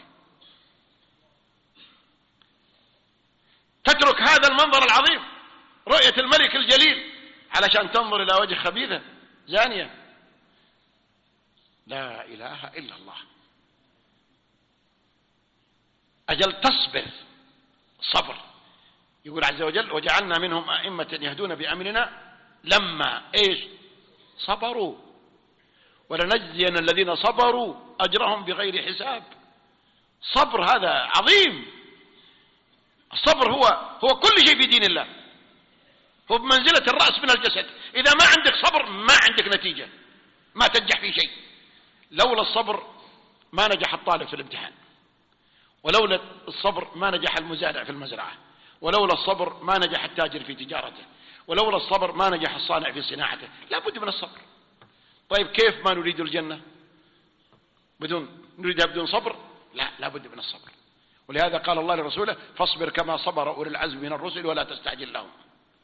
تترك هذا المنظر العظيم، رؤية الملك الجليل، علشان تنظر إلى وجه خبيثة زانية. لا إله إلا الله. أجل تصبر صبر. يقول عز وجل وجعلنا منهم أئمة يهدون بأمرنا لما إيش صبروا ولنجزين الذين صبروا أجرهم بغير حساب. صبر هذا عظيم. الصبر هو كل شيء في دين الله، هو بمنزلة الرأس من الجسد. إذا ما عندك صبر ما عندك نتيجة، ما تنجح في شيء. لولا الصبر ما نجح الطالب في الامتحان، ولولا الصبر ما نجح المزارع في المزرعة، ولولا الصبر ما نجح التاجر في تجارته، ولولا الصبر ما نجح الصانع في صناعته. لا بد من الصبر. طيب كيف ما نريد الجنة نريدها بدون صبر؟ لا بد من الصبر. ولهذا قال الله لرسوله فاصبر كما صبر أولي العزم من الرسل ولا تستعجل لهم.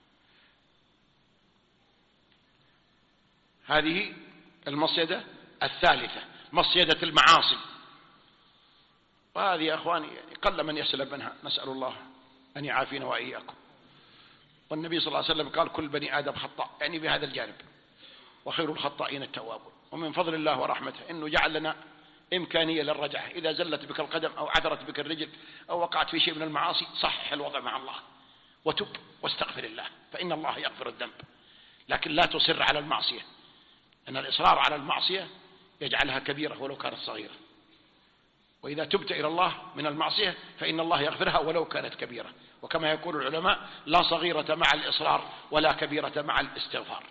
هذه المصيدة الثالثة، مصيدة المعاصي. وهذه يا أخواني قل من يسلم منها، نسأل الله أن يعافينا وإياكم. والنبي صلى الله عليه وسلم قال كل بني آدم خطاء، يعني بهذا الجانب، وخير الخطائين التوابون. ومن فضل الله ورحمته إنه جعل لنا إمكانية للرجعة. إذا زلت بك القدم أو عثرت بك الرجل أو وقعت في شيء من المعاصي صحح الوضع مع الله وتب واستغفر الله، فإن الله يغفر الذنب. لكن لا تصر على المعصية، أن الإصرار على المعصية يجعلها كبيرة ولو كانت صغيرة. وإذا تبت إلى الله من المعصية فإن الله يغفرها ولو كانت كبيرة. وكما يقول العلماء لا صغيرة مع الإصرار ولا كبيرة مع الاستغفار.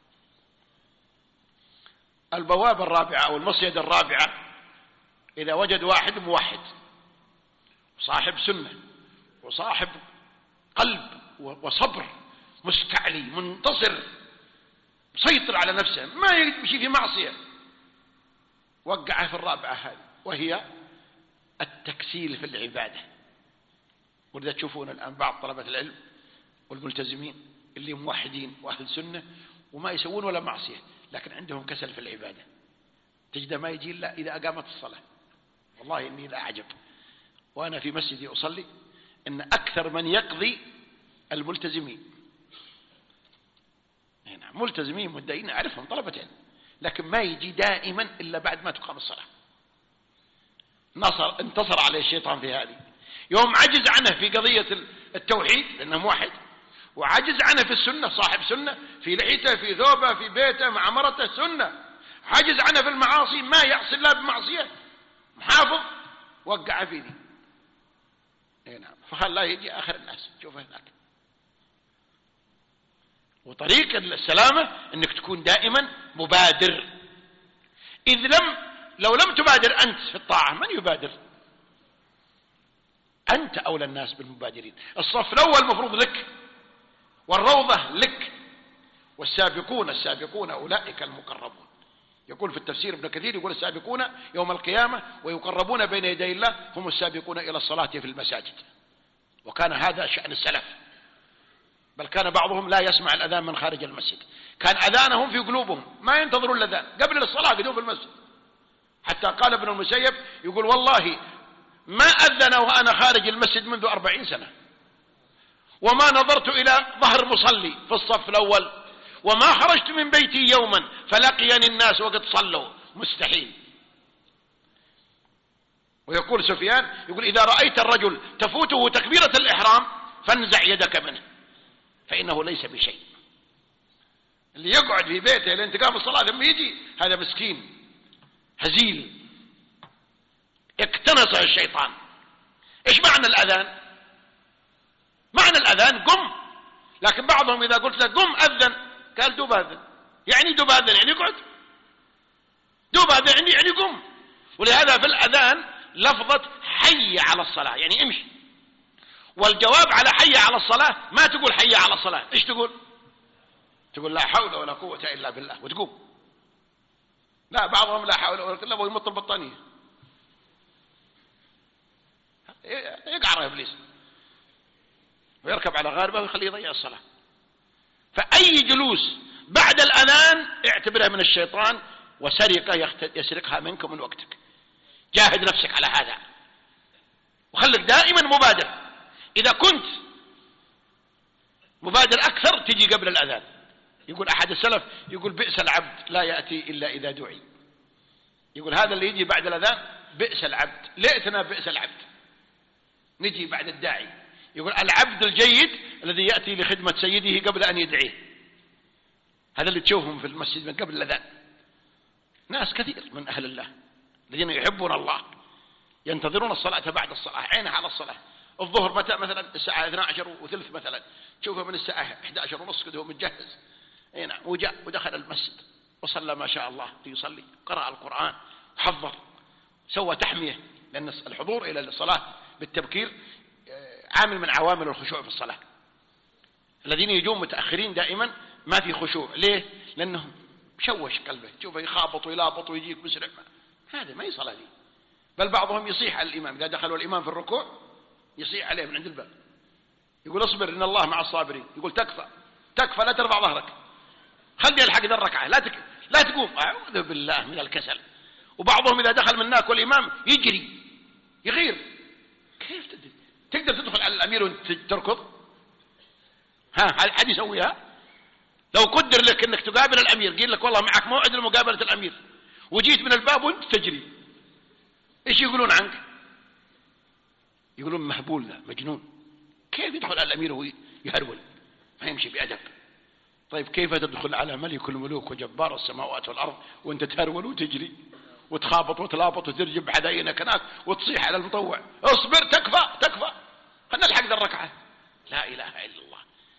البوابة الرابعة أو المصيدة الرابعة، إذا وجد واحد موحد وصاحب سنة وصاحب قلب وصبر مستعلي منتصر مسيطر على نفسه ما يمشي في معصية، وقعه في الرابعة هذه، وهي التكسيل في العبادة. ولذا تشوفون الآن بعض طلبة العلم والملتزمين اللي موحدين وأهل سنة وما يسوون ولا معصية، لكن عندهم كسل في العبادة. تجد ما يجي إلا إذا أقامت الصلاة. والله إني لا أعجب وأنا في مسجدي أصلي إن أكثر من يقضي الملتزمين. نعم ملتزمين مدعين أعرفهم طلبة علم، لكن ما يجي دائما إلا بعد ما تقام الصلاة. انتصر عليه الشيطان في هذه. يوم عجز عنه في قضية التوحيد لأنه موحد، وعجز عنه في السنة، صاحب سنة في لحيته في ثوبه في بيته مع مرته سنة، عجز عنه في المعاصي ما يعصي الله بمعصية محافظ، وقع في دي. نعم فخلاه يجي آخر الناس شوفه هناك. وطريق السلامة أنك تكون دائما مبادر. لو لم تبادر أنت في الطاعة من يبادر؟ أنت أولى الناس بالمبادرين. الصف الأول مفروض لك، والروضة لك، والسابقون السابقون أولئك المقربون. يقول في التفسير ابن كثير، يقول السابقون يوم القيامة ويقربون بين يدي الله هم السابقون إلى الصلاة في المساجد. وكان هذا شأن السلف، بل كان بعضهم لا يسمع الأذان من خارج المسجد، كان أذانهم في قلوبهم، ما ينتظرون الأذان، قبل الصلاة قدوم في المسجد. حتى قال ابن المسيب يقول والله ما أذن وأنا خارج المسجد منذ 40 سنة، وما نظرت إلى ظهر مصلي في الصف الأول، وما خرجت من بيتي يوما فلقيني الناس وقد صلوا، مستحيل. ويقول سفيان يقول إذا رأيت الرجل تفوته تكبيرة الإحرام فانزع يدك منه فإنه ليس بشيء. اللي يقعد في بيته لين تقام الصلاة ثم يجي، هذا مسكين هزيل اقتنصه الشيطان. ايش معنى الأذان؟ معنى الأذان قم، لكن بعضهم إذا قلت له قم أذن قال دوب أذن. يعني دوب أذن يعني اقعد، دوب أذن يعني قم. ولهذا في الأذان لفظة حي على الصلاة يعني امشي، والجواب على حي على الصلاة ما تقول حي على الصلاة، ايش تقول؟ تقول لا حول ولا قوة إلا بالله وتقوم. لا، بعضهم لا حول ولا قوة إلا ويمط البطانية، يقعر إبليس ويركب على غاربه ويخليه يضيع الصلاة. فأي جلوس بعد الأذان اعتبرها من الشيطان وسرقة يسرقها منك من وقتك. جاهد نفسك على هذا وخلك دائما مبادر. إذا كنت مبادر أكثر تجي قبل الأذان. يقول أحد السلف يقول بئس العبد لا يأتي إلا إذا دعي. يقول هذا اللي يجي بعد الأذان بئس العبد، ليتنا بئس العبد نجي بعد الداعي. يقول العبد الجيد الذي يأتي لخدمة سيده قبل أن يدعيه. هذا اللي تشوفهم في المسجد من قبل الأذان، ناس كثير من أهل الله الذين يحبون الله ينتظرون الصلاة بعد الصلاة، عينها على الصلاة. الظهر متى؟ مثلا الساعة 12:03 مثلا، تشوفه من الساعة 11:30 كده هو متجهز. اي نعم، وجاء ودخل المسجد وصلى ما شاء الله يصلي، قرأ القرآن، حضر، سوى تحمية، لأن الحضور إلى الصلاة بالتبكير عامل من عوامل الخشوع في الصلاة. الذين يجون متأخرين دائما ما في خشوع. ليه؟ لأنه مشوش قلبه، تشوفه يخابط ويلابط ويجيك مسرع، هذا ما يصل هذه. بل بعضهم يصيح على الإمام إذا دخلوا الإمام في الركوع، يصيح عليه من عند الباب، يقول اصبر إن الله مع الصابرين. يقول تكفى تكفى، لا ترفع ظهرك، خلي الحق ذا الركعة، لا تقوم. أعوذ بالله من الكسل. وبعضهم إذا دخل من هناك والإمام يجري يغير. كيف تقدر تدخل على الأمير وانت تركض؟ حد يسويها؟ لو قدر لك انك تقابل الأمير، قيل لك والله معك موعد لمقابلة الأمير، وجيت من الباب وانت تجري، ايش يقولون عنك؟ يقولون مهبول ذا، مجنون. كيف يدخل على الأمير وهو يهرول ما يمشي بأدب؟ طيب كيف تدخل على ملك الملوك وجبار السماوات والأرض وانت تهرول وتجري وتخابط وتلابط وترجب حداينك هناك وتصيح على المطوع اصبر تكفى تكفى، خلنا الحق ذا الركعة. لا إله إلا الله.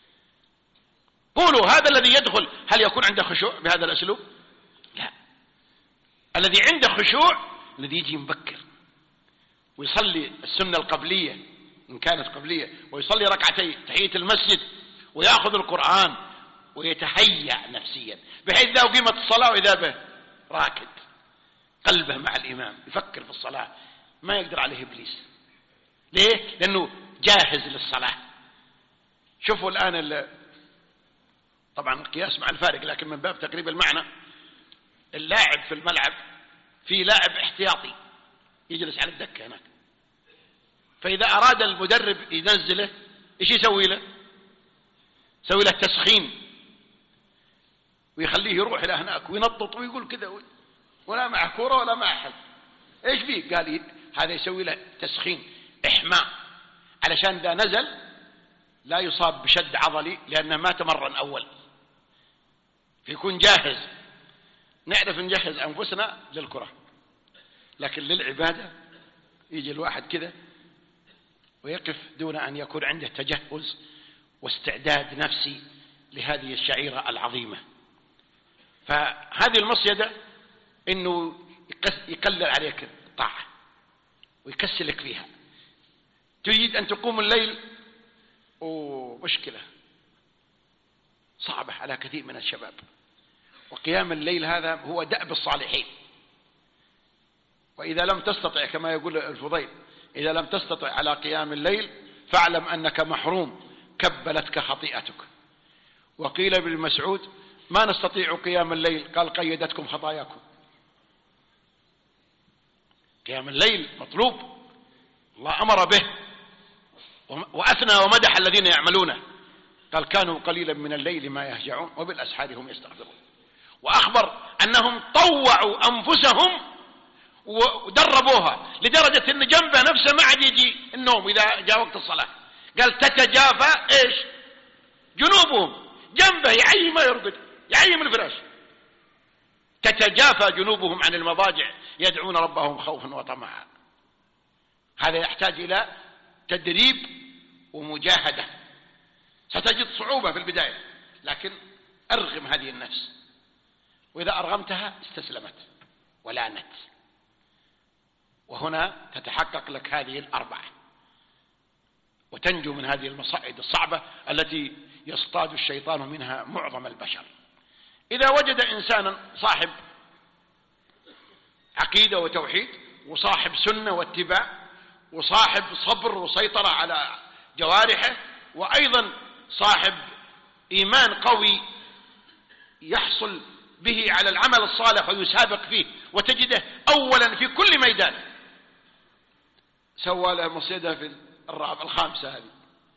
قولوا هذا الذي يدخل هل يكون عنده خشوع بهذا الأسلوب؟ لا. الذي عنده خشوع الذي يجي مبكر ويصلي السنة القبلية إن كانت قبلية، ويصلي ركعتي تحية المسجد ويأخذ القرآن ويتهيأ نفسيا بحيث إذا أقيمت الصلاة وإذا به راكد قلبه مع الإمام يفكر في الصلاة ما يقدر عليه إبليس. ليه؟ لأنه جاهز للصلاة. شوفوا الآن طبعا القياس مع الفارق لكن من باب تقريب المعنى، اللاعب في الملعب في لاعب احتياطي يجلس على الدكة هناك، فإذا أراد المدرب ينزله إيش يسوي له؟ يسوي له تسخين ويخليه يروح إلى هناك وينطط ويقول كذا ولا معه كرة ولا معه حد. إيش فيه؟ قال هذا يسوي له تسخين إحماء علشان إذا نزل لا يصاب بشد عضلي لأنه ما تمرن أول، فيكون جاهز. نعرف نجهز أنفسنا للكرة، لكن للعبادة يجي الواحد كذا ويقف دون أن يكون عنده تجهز واستعداد نفسي لهذه الشعيرة العظيمة. فهذه المصيدة إنه يقلل عليك الطاعة ويكسلك فيها. تريد أن تقوم الليل، مشكلة صعبة على كثير من الشباب، وقيام الليل هذا هو دأب الصالحين. وإذا لم تستطع كما يقول الفضيل إذا لم تستطع على قيام الليل فاعلم أنك محروم، كبلتك خطيئتك. وقيل ابن مسعود ما نستطيع قيام الليل، قال قيدتكم خطاياكم. قيام الليل مطلوب، الله أمر به وأثنى ومدح الذين يعملونه، قال كانوا قليلا من الليل ما يهجعون وبالأسحار هم يستغفرون. وأخبر أنهم طوعوا أنفسهم ودربوها لدرجة أن جنبه نفسه ما عاد يجي النوم إذا جاء وقت الصلاة. قال تتجافى إيش جنوبهم، جنبه يعيم ما يرقد، يعيم الفراش. تتجافى جنوبهم عن المضاجع يدعون ربهم خوفا وطمعا. هذا يحتاج إلى تدريب ومجاهدة، ستجد صعوبة في البداية، لكن أرغم هذه النفس، وإذا أرغمتها استسلمت ولانت. وهنا تتحقق لك هذه الأربعة وتنجو من هذه المصائد الصعبة التي يصطاد الشيطان منها معظم البشر. إذا وجد إنسانا صاحب عقيدة وتوحيد وصاحب سنة واتباع وصاحب صبر وسيطرة على جوارحه، وأيضا صاحب إيمان قوي يحصل به على العمل الصالح ويسابق فيه، وتجده أولا في كل ميدان، سوى له مصيدة في الخامسة هذه،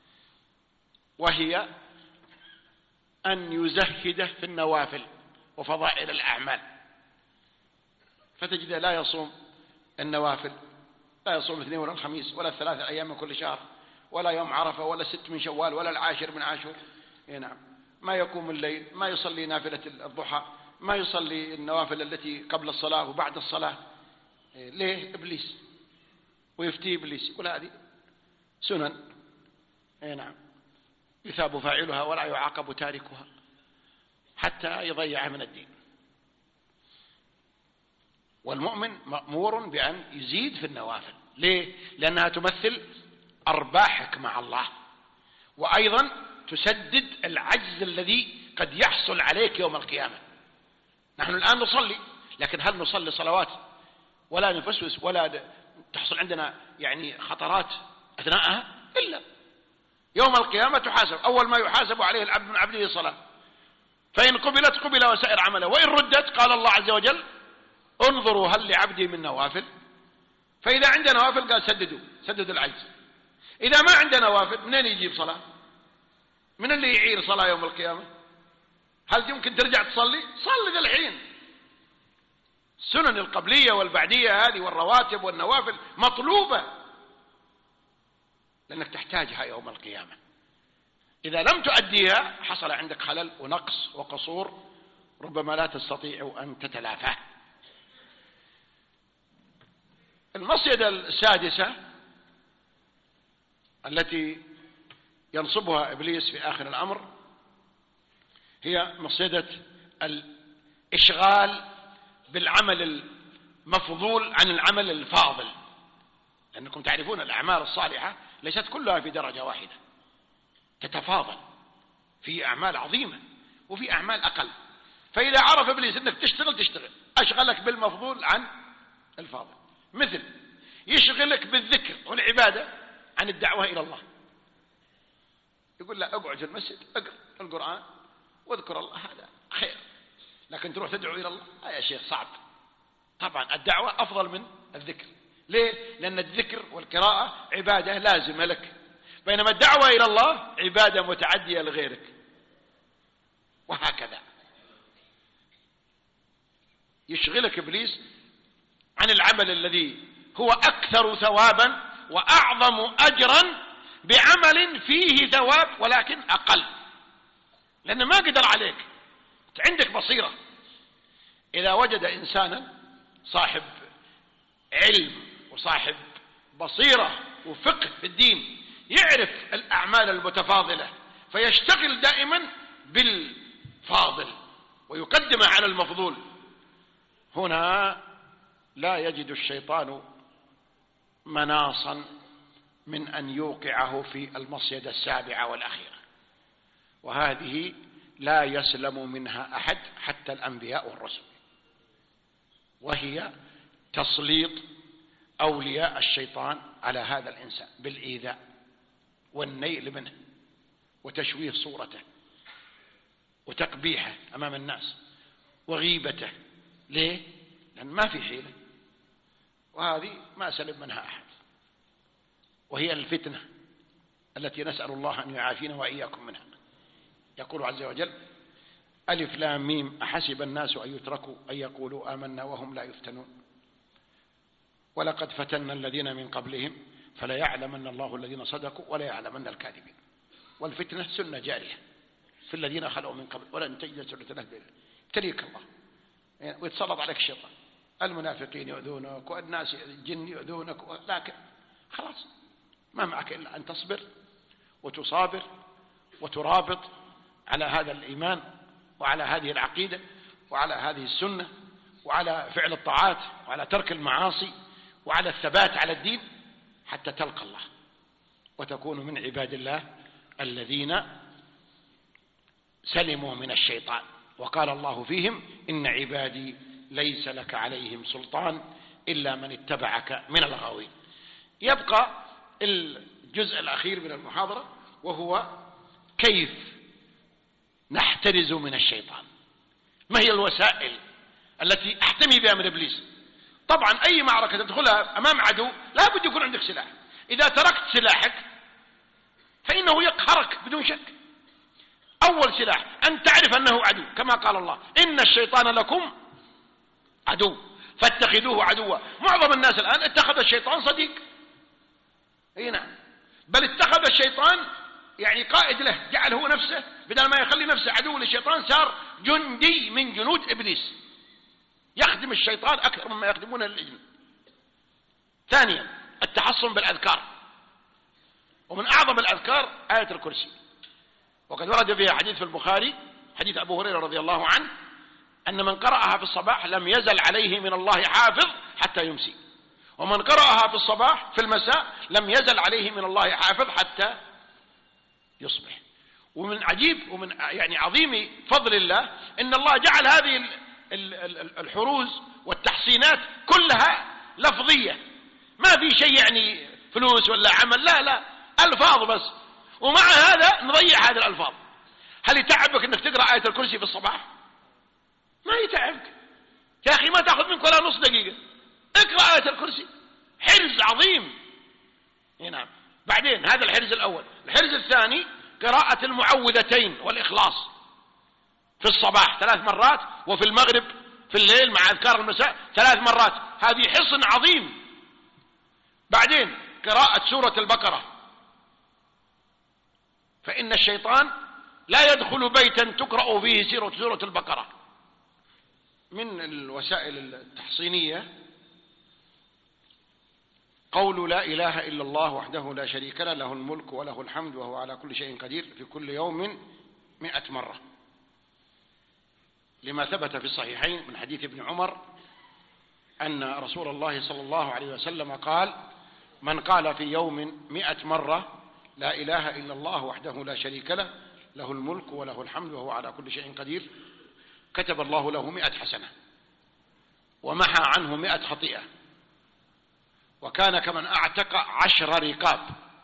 وهي أن يزهده في النوافل وفضائل الأعمال. فتجده لا يصوم النوافل، لا يصوم الاثنين ولا الخميس ولا الثلاثة أيام من كل شهر ولا يوم عرفة ولا 6 من شوال ولا 10 من عاشور. نعم، ما يقوم الليل، ما يصلي نافلة الضحى، ما يصلي النوافل التي قبل الصلاة وبعد الصلاة. ليه؟ إبليس، ويفتي إبليس يقول هذه سنن، نعم، يثاب فاعلها ولا يعاقب تاركها حتى يضيع من الدين. والمؤمن مأمور بأن يزيد في النوافل. ليه؟ لأنها تمثل أرباحك مع الله، وأيضا تسدد العجز الذي قد يحصل عليك يوم القيامة. نحن الآن نصلي، لكن هل نصلي صلوات ولا نفسوس ولا تحصل عندنا يعني خطرات أثناءها؟ إلا يوم القيامة تحاسب. أول ما يحاسب عليه العبد من عبده الصلاة، فإن قبلت قبل وسائر عمله، وإن ردت قال الله عز وجل انظروا هل لعبدي من نوافل. فإذا عندنا نوافل قال سددوا العجز. إذا ما عندنا نوافل منين يجيب صلاة؟ من اللي يعير صلاة يوم القيامة؟ هل يمكن ترجع تصلي؟ صلي ذا الحين. السنن القبلية والبعدية هذه والرواتب والنوافل مطلوبة، لأنك تحتاجها يوم القيامة. إذا لم تؤديها حصل عندك خلل ونقص وقصور ربما لا تستطيع أن تتلافاه. المصيدة السادسة التي ينصبها إبليس في آخر الأمر هي مصيدة الإشغال بالعمل المفضول عن العمل الفاضل. لأنكم تعرفون الأعمال الصالحة ليست كلها في درجة واحدة، تتفاضل، في أعمال عظيمة وفي أعمال أقل. فإذا عرف إبليس أنك تشتغل أشغلك بالمفضول عن الفاضل، مثل يشغلك بالذكر والعبادة عن الدعوة إلى الله. يقول لا، اقعد في المسجد اقرأ القرآن واذكر الله، هذا خير، لكن تروح تدعو إلى الله يا شيخ صعب. طبعا الدعوة أفضل من الذكر. ليه؟ لأن الذكر والقراءة عبادة لازمة لك، بينما الدعوة إلى الله عبادة متعدية لغيرك، وهكذا. يشغلك إبليس عن العمل الذي هو أكثر ثوابا وأعظم أجرا بعمل فيه ثواب ولكن أقل، لأنه ما قدر عليك، عندك بصيرة. إذا وجد إنسانا صاحب علم وصاحب بصيرة وفقه في الدين يعرف الأعمال المتفاضلة فيشتغل دائما بالفاضل ويقدم على المفضول، هنا لا يجد الشيطان مناصا من أن يوقعه في المصيدة السابعة والأخيرة، وهذه لا يسلم منها أحد حتى الأنبياء والرسل، وهي تسليط أولياء الشيطان على هذا الإنسان بالإيذاء والنيل منه وتشويه صورته وتقبيحه أمام الناس وغيبته. ليه؟ لأن ما في حيلة، وهذه ما سلم منها أحد، وهي الفتنة التي نسأل الله أن يعافينا وإياكم منها. يقول عز وجل: ألف لام ميم أحسب الناس أن يتركوا أن يقولوا آمنا وهم لا يفتنون ولقد فتنا الذين من قبلهم فلا يعلمن الله الذين صدقوا ولا يعلمن الكاذبين. والفتنة سنة جارية في الذين خلوا من قبل ولن تجد سنة الله يبتليك الله ويتسلط عليك الشيطان، المنافقين يؤذونك والناس الجن يؤذونك، لكن خلاص ما معك إلا أن تصبر وتصابر وترابط على هذا الإيمان وعلى هذه العقيدة وعلى هذه السنة وعلى فعل الطاعات وعلى ترك المعاصي وعلى الثبات على الدين حتى تلقى الله وتكون من عباد الله الذين سلموا من الشيطان. وقال الله فيهم: إن عبادي ليس لك عليهم سلطان إلا من اتبعك من الغاوين. يبقى الجزء الأخير من المحاضرة، وهو كيف نحترز من الشيطان، ما هي الوسائل التي أحتمي بها من إبليس. طبعا أي معركة تدخلها أمام عدو لا بد يكون عندك سلاح، إذا تركت سلاحك فإنه يقهرك بدون شك. أول سلاح أن تعرف أنه عدو، كما قال الله: إن الشيطان لكم عدو فاتخذوه عدوا. معظم الناس الآن اتخذ الشيطان صديق، اي نعم، بل اتخذ الشيطان يعني قائد له، جعل هو نفسه بدل ما يخلي نفسه عدو للشيطان صار جندي من جنود إبليس يخدم الشيطان أكثر مما يخدمون الجن. ثانيا التحصن بالأذكار، ومن أعظم الأذكار آية الكرسي، وقد ورد فيها حديث في البخاري حديث أبو هريرة رضي الله عنه أن من قرأها في الصباح لم يزل عليه من الله حافظ حتى يمسي، ومن قرأها في الصباح في المساء لم يزل عليه من الله حافظ حتى يصبح. ومن عجيب ومن يعني عظيم فضل الله إن الله جعل هذه الحروز والتحصينات كلها لفظية، ما في شيء يعني فلوس ولا عمل، لا ألفاظ بس، ومع هذا نضيع هذه الألفاظ. هل يتعبك أنك تقرأ آية الكرسي في الصباح؟ ما يتعبك يا أخي، ما تأخذ منك ولا نص دقيقة، اقرأ آية الكرسي، حرز عظيم. نعم. بعدين هذا الحرز الأول. الحرز الثاني قراءة المعوذتين والإخلاص في الصباح 3 مرات، وفي المغرب في الليل مع أذكار المساء 3 مرات، هذه حصن عظيم. بعدين قراءة سورة البقرة، فإن الشيطان لا يدخل بيتا تقرأ فيه سورة البقرة. من الوسائل التحصينية قول لا إله إلا الله وحده لا شريك له، له الملك وله الحمد وهو على كل شيء قدير، في كل يوم 100 مرة، لما ثبت في الصحيحين من حديث ابن عمر أن رسول الله صلى الله عليه وسلم قال: من قال في يوم 100 مرة لا إله إلا الله وحده لا شريك له، له الملك وله الحمد وهو على كل شيء قدير، كتب الله له 100 حسنة ومحى عنه 100 خطيئة، وكان كمن أعتق 10 رقاب،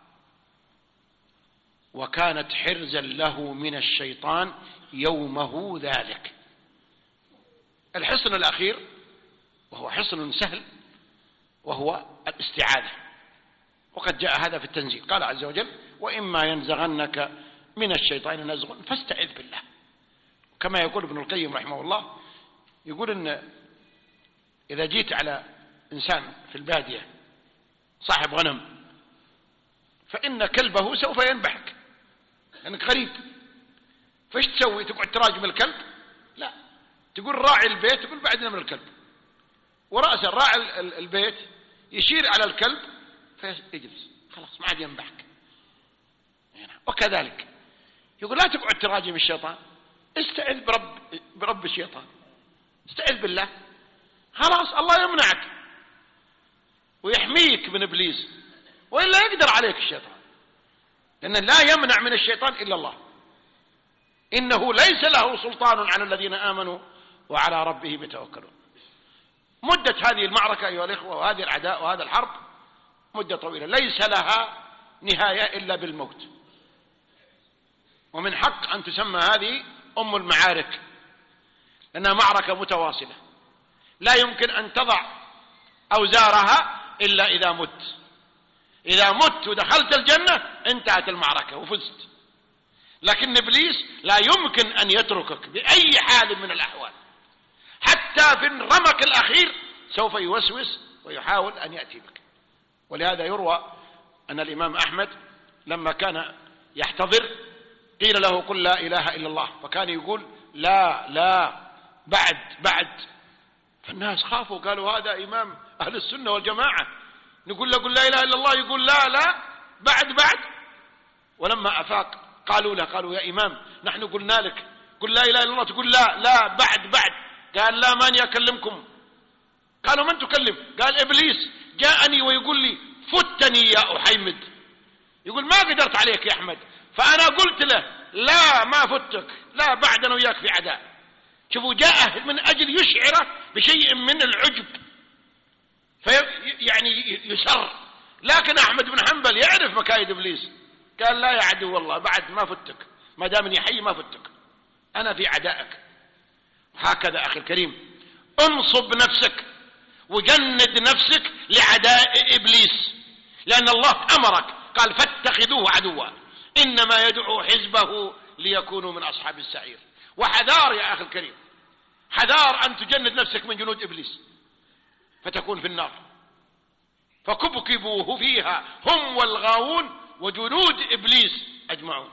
وكانت حرزا له من الشيطان يومه ذلك. الحصن الأخير وهو حصن سهل وهو الاستعاذة، وقد جاء هذا في التنزيل، قال عز وجل: وإما ينزغنك من الشيطان نزغ فاستعذ بالله. كما يقول ابن القيم رحمه الله، يقول إن إذا جيت على إنسان في البادية صاحب غنم فإن كلبه سوف ينبحك لأنك غريب، فايش تسوي؟ تقعد تراجم الكلب؟ لا، تقول راعي البيت، تقول بعدنا من الكلب، ورأس راعي البيت يشير على الكلب فيجلس، خلاص ما عاد ينبحك. وكذلك يقول لا تقعد تراجم الشيطان، استعذ برب الشيطان، استعذ بالله، خلاص الله يمنعك ويحميك من إبليس، وإلا يقدر عليك الشيطان، لأن لا يمنع من الشيطان إلا الله. إنه ليس له سلطان على الذين آمنوا وعلى ربهم يتوكلون. مدة هذه المعركة أيها الإخوة وهذه العداء وهذا الحرب مدة طويلة ليس لها نهاية إلا بالموت، ومن حق أن تسمى هذه أم المعارك، لأنها معركة متواصلة لا يمكن أن تضع أوزارها إلا إذا مت. إذا مت ودخلت الجنة انتهت المعركة وفزت، لكن إبليس لا يمكن أن يتركك بأي حال من الأحوال، حتى في الرمق الأخير سوف يوسوس ويحاول أن يأتي بك. ولهذا يروى أن الإمام أحمد لما كان يحتضر قيل له قل لا إله إلا الله، فكان يقول لا لا بعد، فالناس خافوا قالوا هذا إمام أهل السنة والجماعة، نقول له قل لا إله إلا الله يقول لا لا بعد. ولما أفاق قالوا يا إمام نحن قلنا لك قل لا إله إلا الله تقول لا لا بعد. قال لا ماني أكلمكم. قالوا من تكلم؟ قال إبليس جاءني ويقول لي فتني يا أحيمد، يقول ما قدرت عليك يا أحمد، فأنا قلت له لا ما فتك، لا بعد أنا وياك في عداء. شوفوا جاء من أجل يشعره بشيء من العجب يعني يسر، لكن أحمد بن حنبل يعرف مكايد إبليس، قال لا يا عدو والله بعد ما فتك، ما دامني حي ما فتك، أنا في عدائك. هكذا أخي الكريم انصب نفسك وجند نفسك لعداء إبليس، لأن الله أمرك قال فاتخذوه عدوا إنما يدعو حزبه ليكونوا من أصحاب السعير. وحذار يا أخي الكريم، حذار أن تجند نفسك من جنود إبليس فتكون في النار، فكبكبوه فيها هم والغاوون وجنود إبليس أجمعون.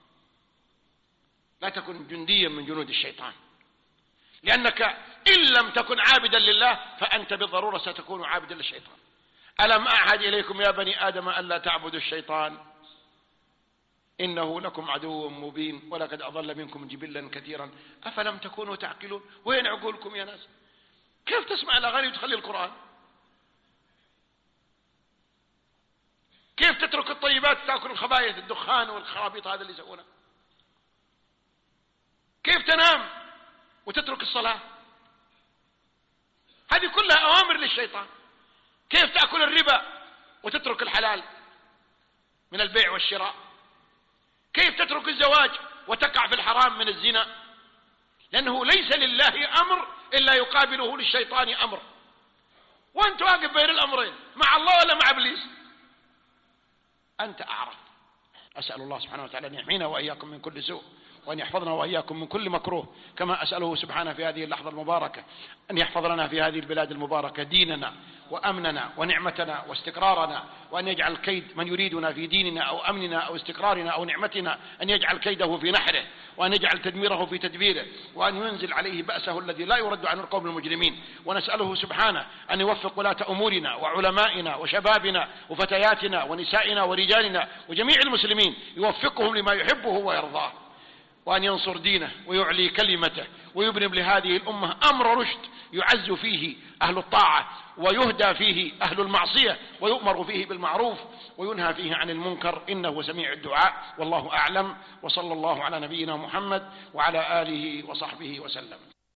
لا تكن جنديا من جنود الشيطان، لأنك إن لم تكن عابدا لله فأنت بالضرورة ستكون عابدا للشيطان. ألم أعهد إليكم يا بني آدم ألا تعبدوا الشيطان إنه لكم عدو مبين ولقد أضل منكم جبلا كثيرا أفلم تكونوا تعقلون. وين عقولكم يا ناس؟ كيف تسمع الأغاني وتخلي القرآن؟ كيف تترك الطيبات تأكل الخبائث الدخان والخرابيط هذا اللي يسوونه؟ كيف تنام وتترك الصلاة؟ هذه كلها أوامر للشيطان. كيف تأكل الربا وتترك الحلال من البيع والشراء؟ كيف تترك الزواج وتقع في الحرام من الزنا؟ لأنه ليس لله أمر إلا يقابله للشيطان أمر، وأنت واقف بين الأمرين مع الله ولا مع إبليس؟ أنت أعرف. أسأل الله سبحانه وتعالى أن يحمينا وإياكم من كل سوء، وأن يحفظنا وإياكم من كل مكروه، كما أسأله سبحانه في هذه اللحظة المباركة أن يحفظ لنا في هذه البلاد المباركة ديننا وأمننا ونعمتنا واستقرارنا، وأن يجعل كيد من يريدنا في ديننا أو أمننا أو استقرارنا أو نعمتنا أن يجعل كيده في نحره، وأن يجعل تدميره في تدبيره، وأن ينزل عليه بأسه الذي لا يرد عن القوم المجرمين. ونسأله سبحانه أن يوفق ولاة أمورنا وعلمائنا وشبابنا وفتياتنا ونسائنا ورجالنا وجميع المسلمين، يوفقهم لما يحبه ويرضاه، وأن ينصر دينه ويعلي كلمته ويبني لهذه الأمة أمر رشد يعز فيه أهل الطاعة ويهدى فيه أهل المعصية ويؤمر فيه بالمعروف وينهى فيه عن المنكر، إنه سميع الدعاء. والله أعلم، وصلى الله على نبينا محمد وعلى آله وصحبه وسلم.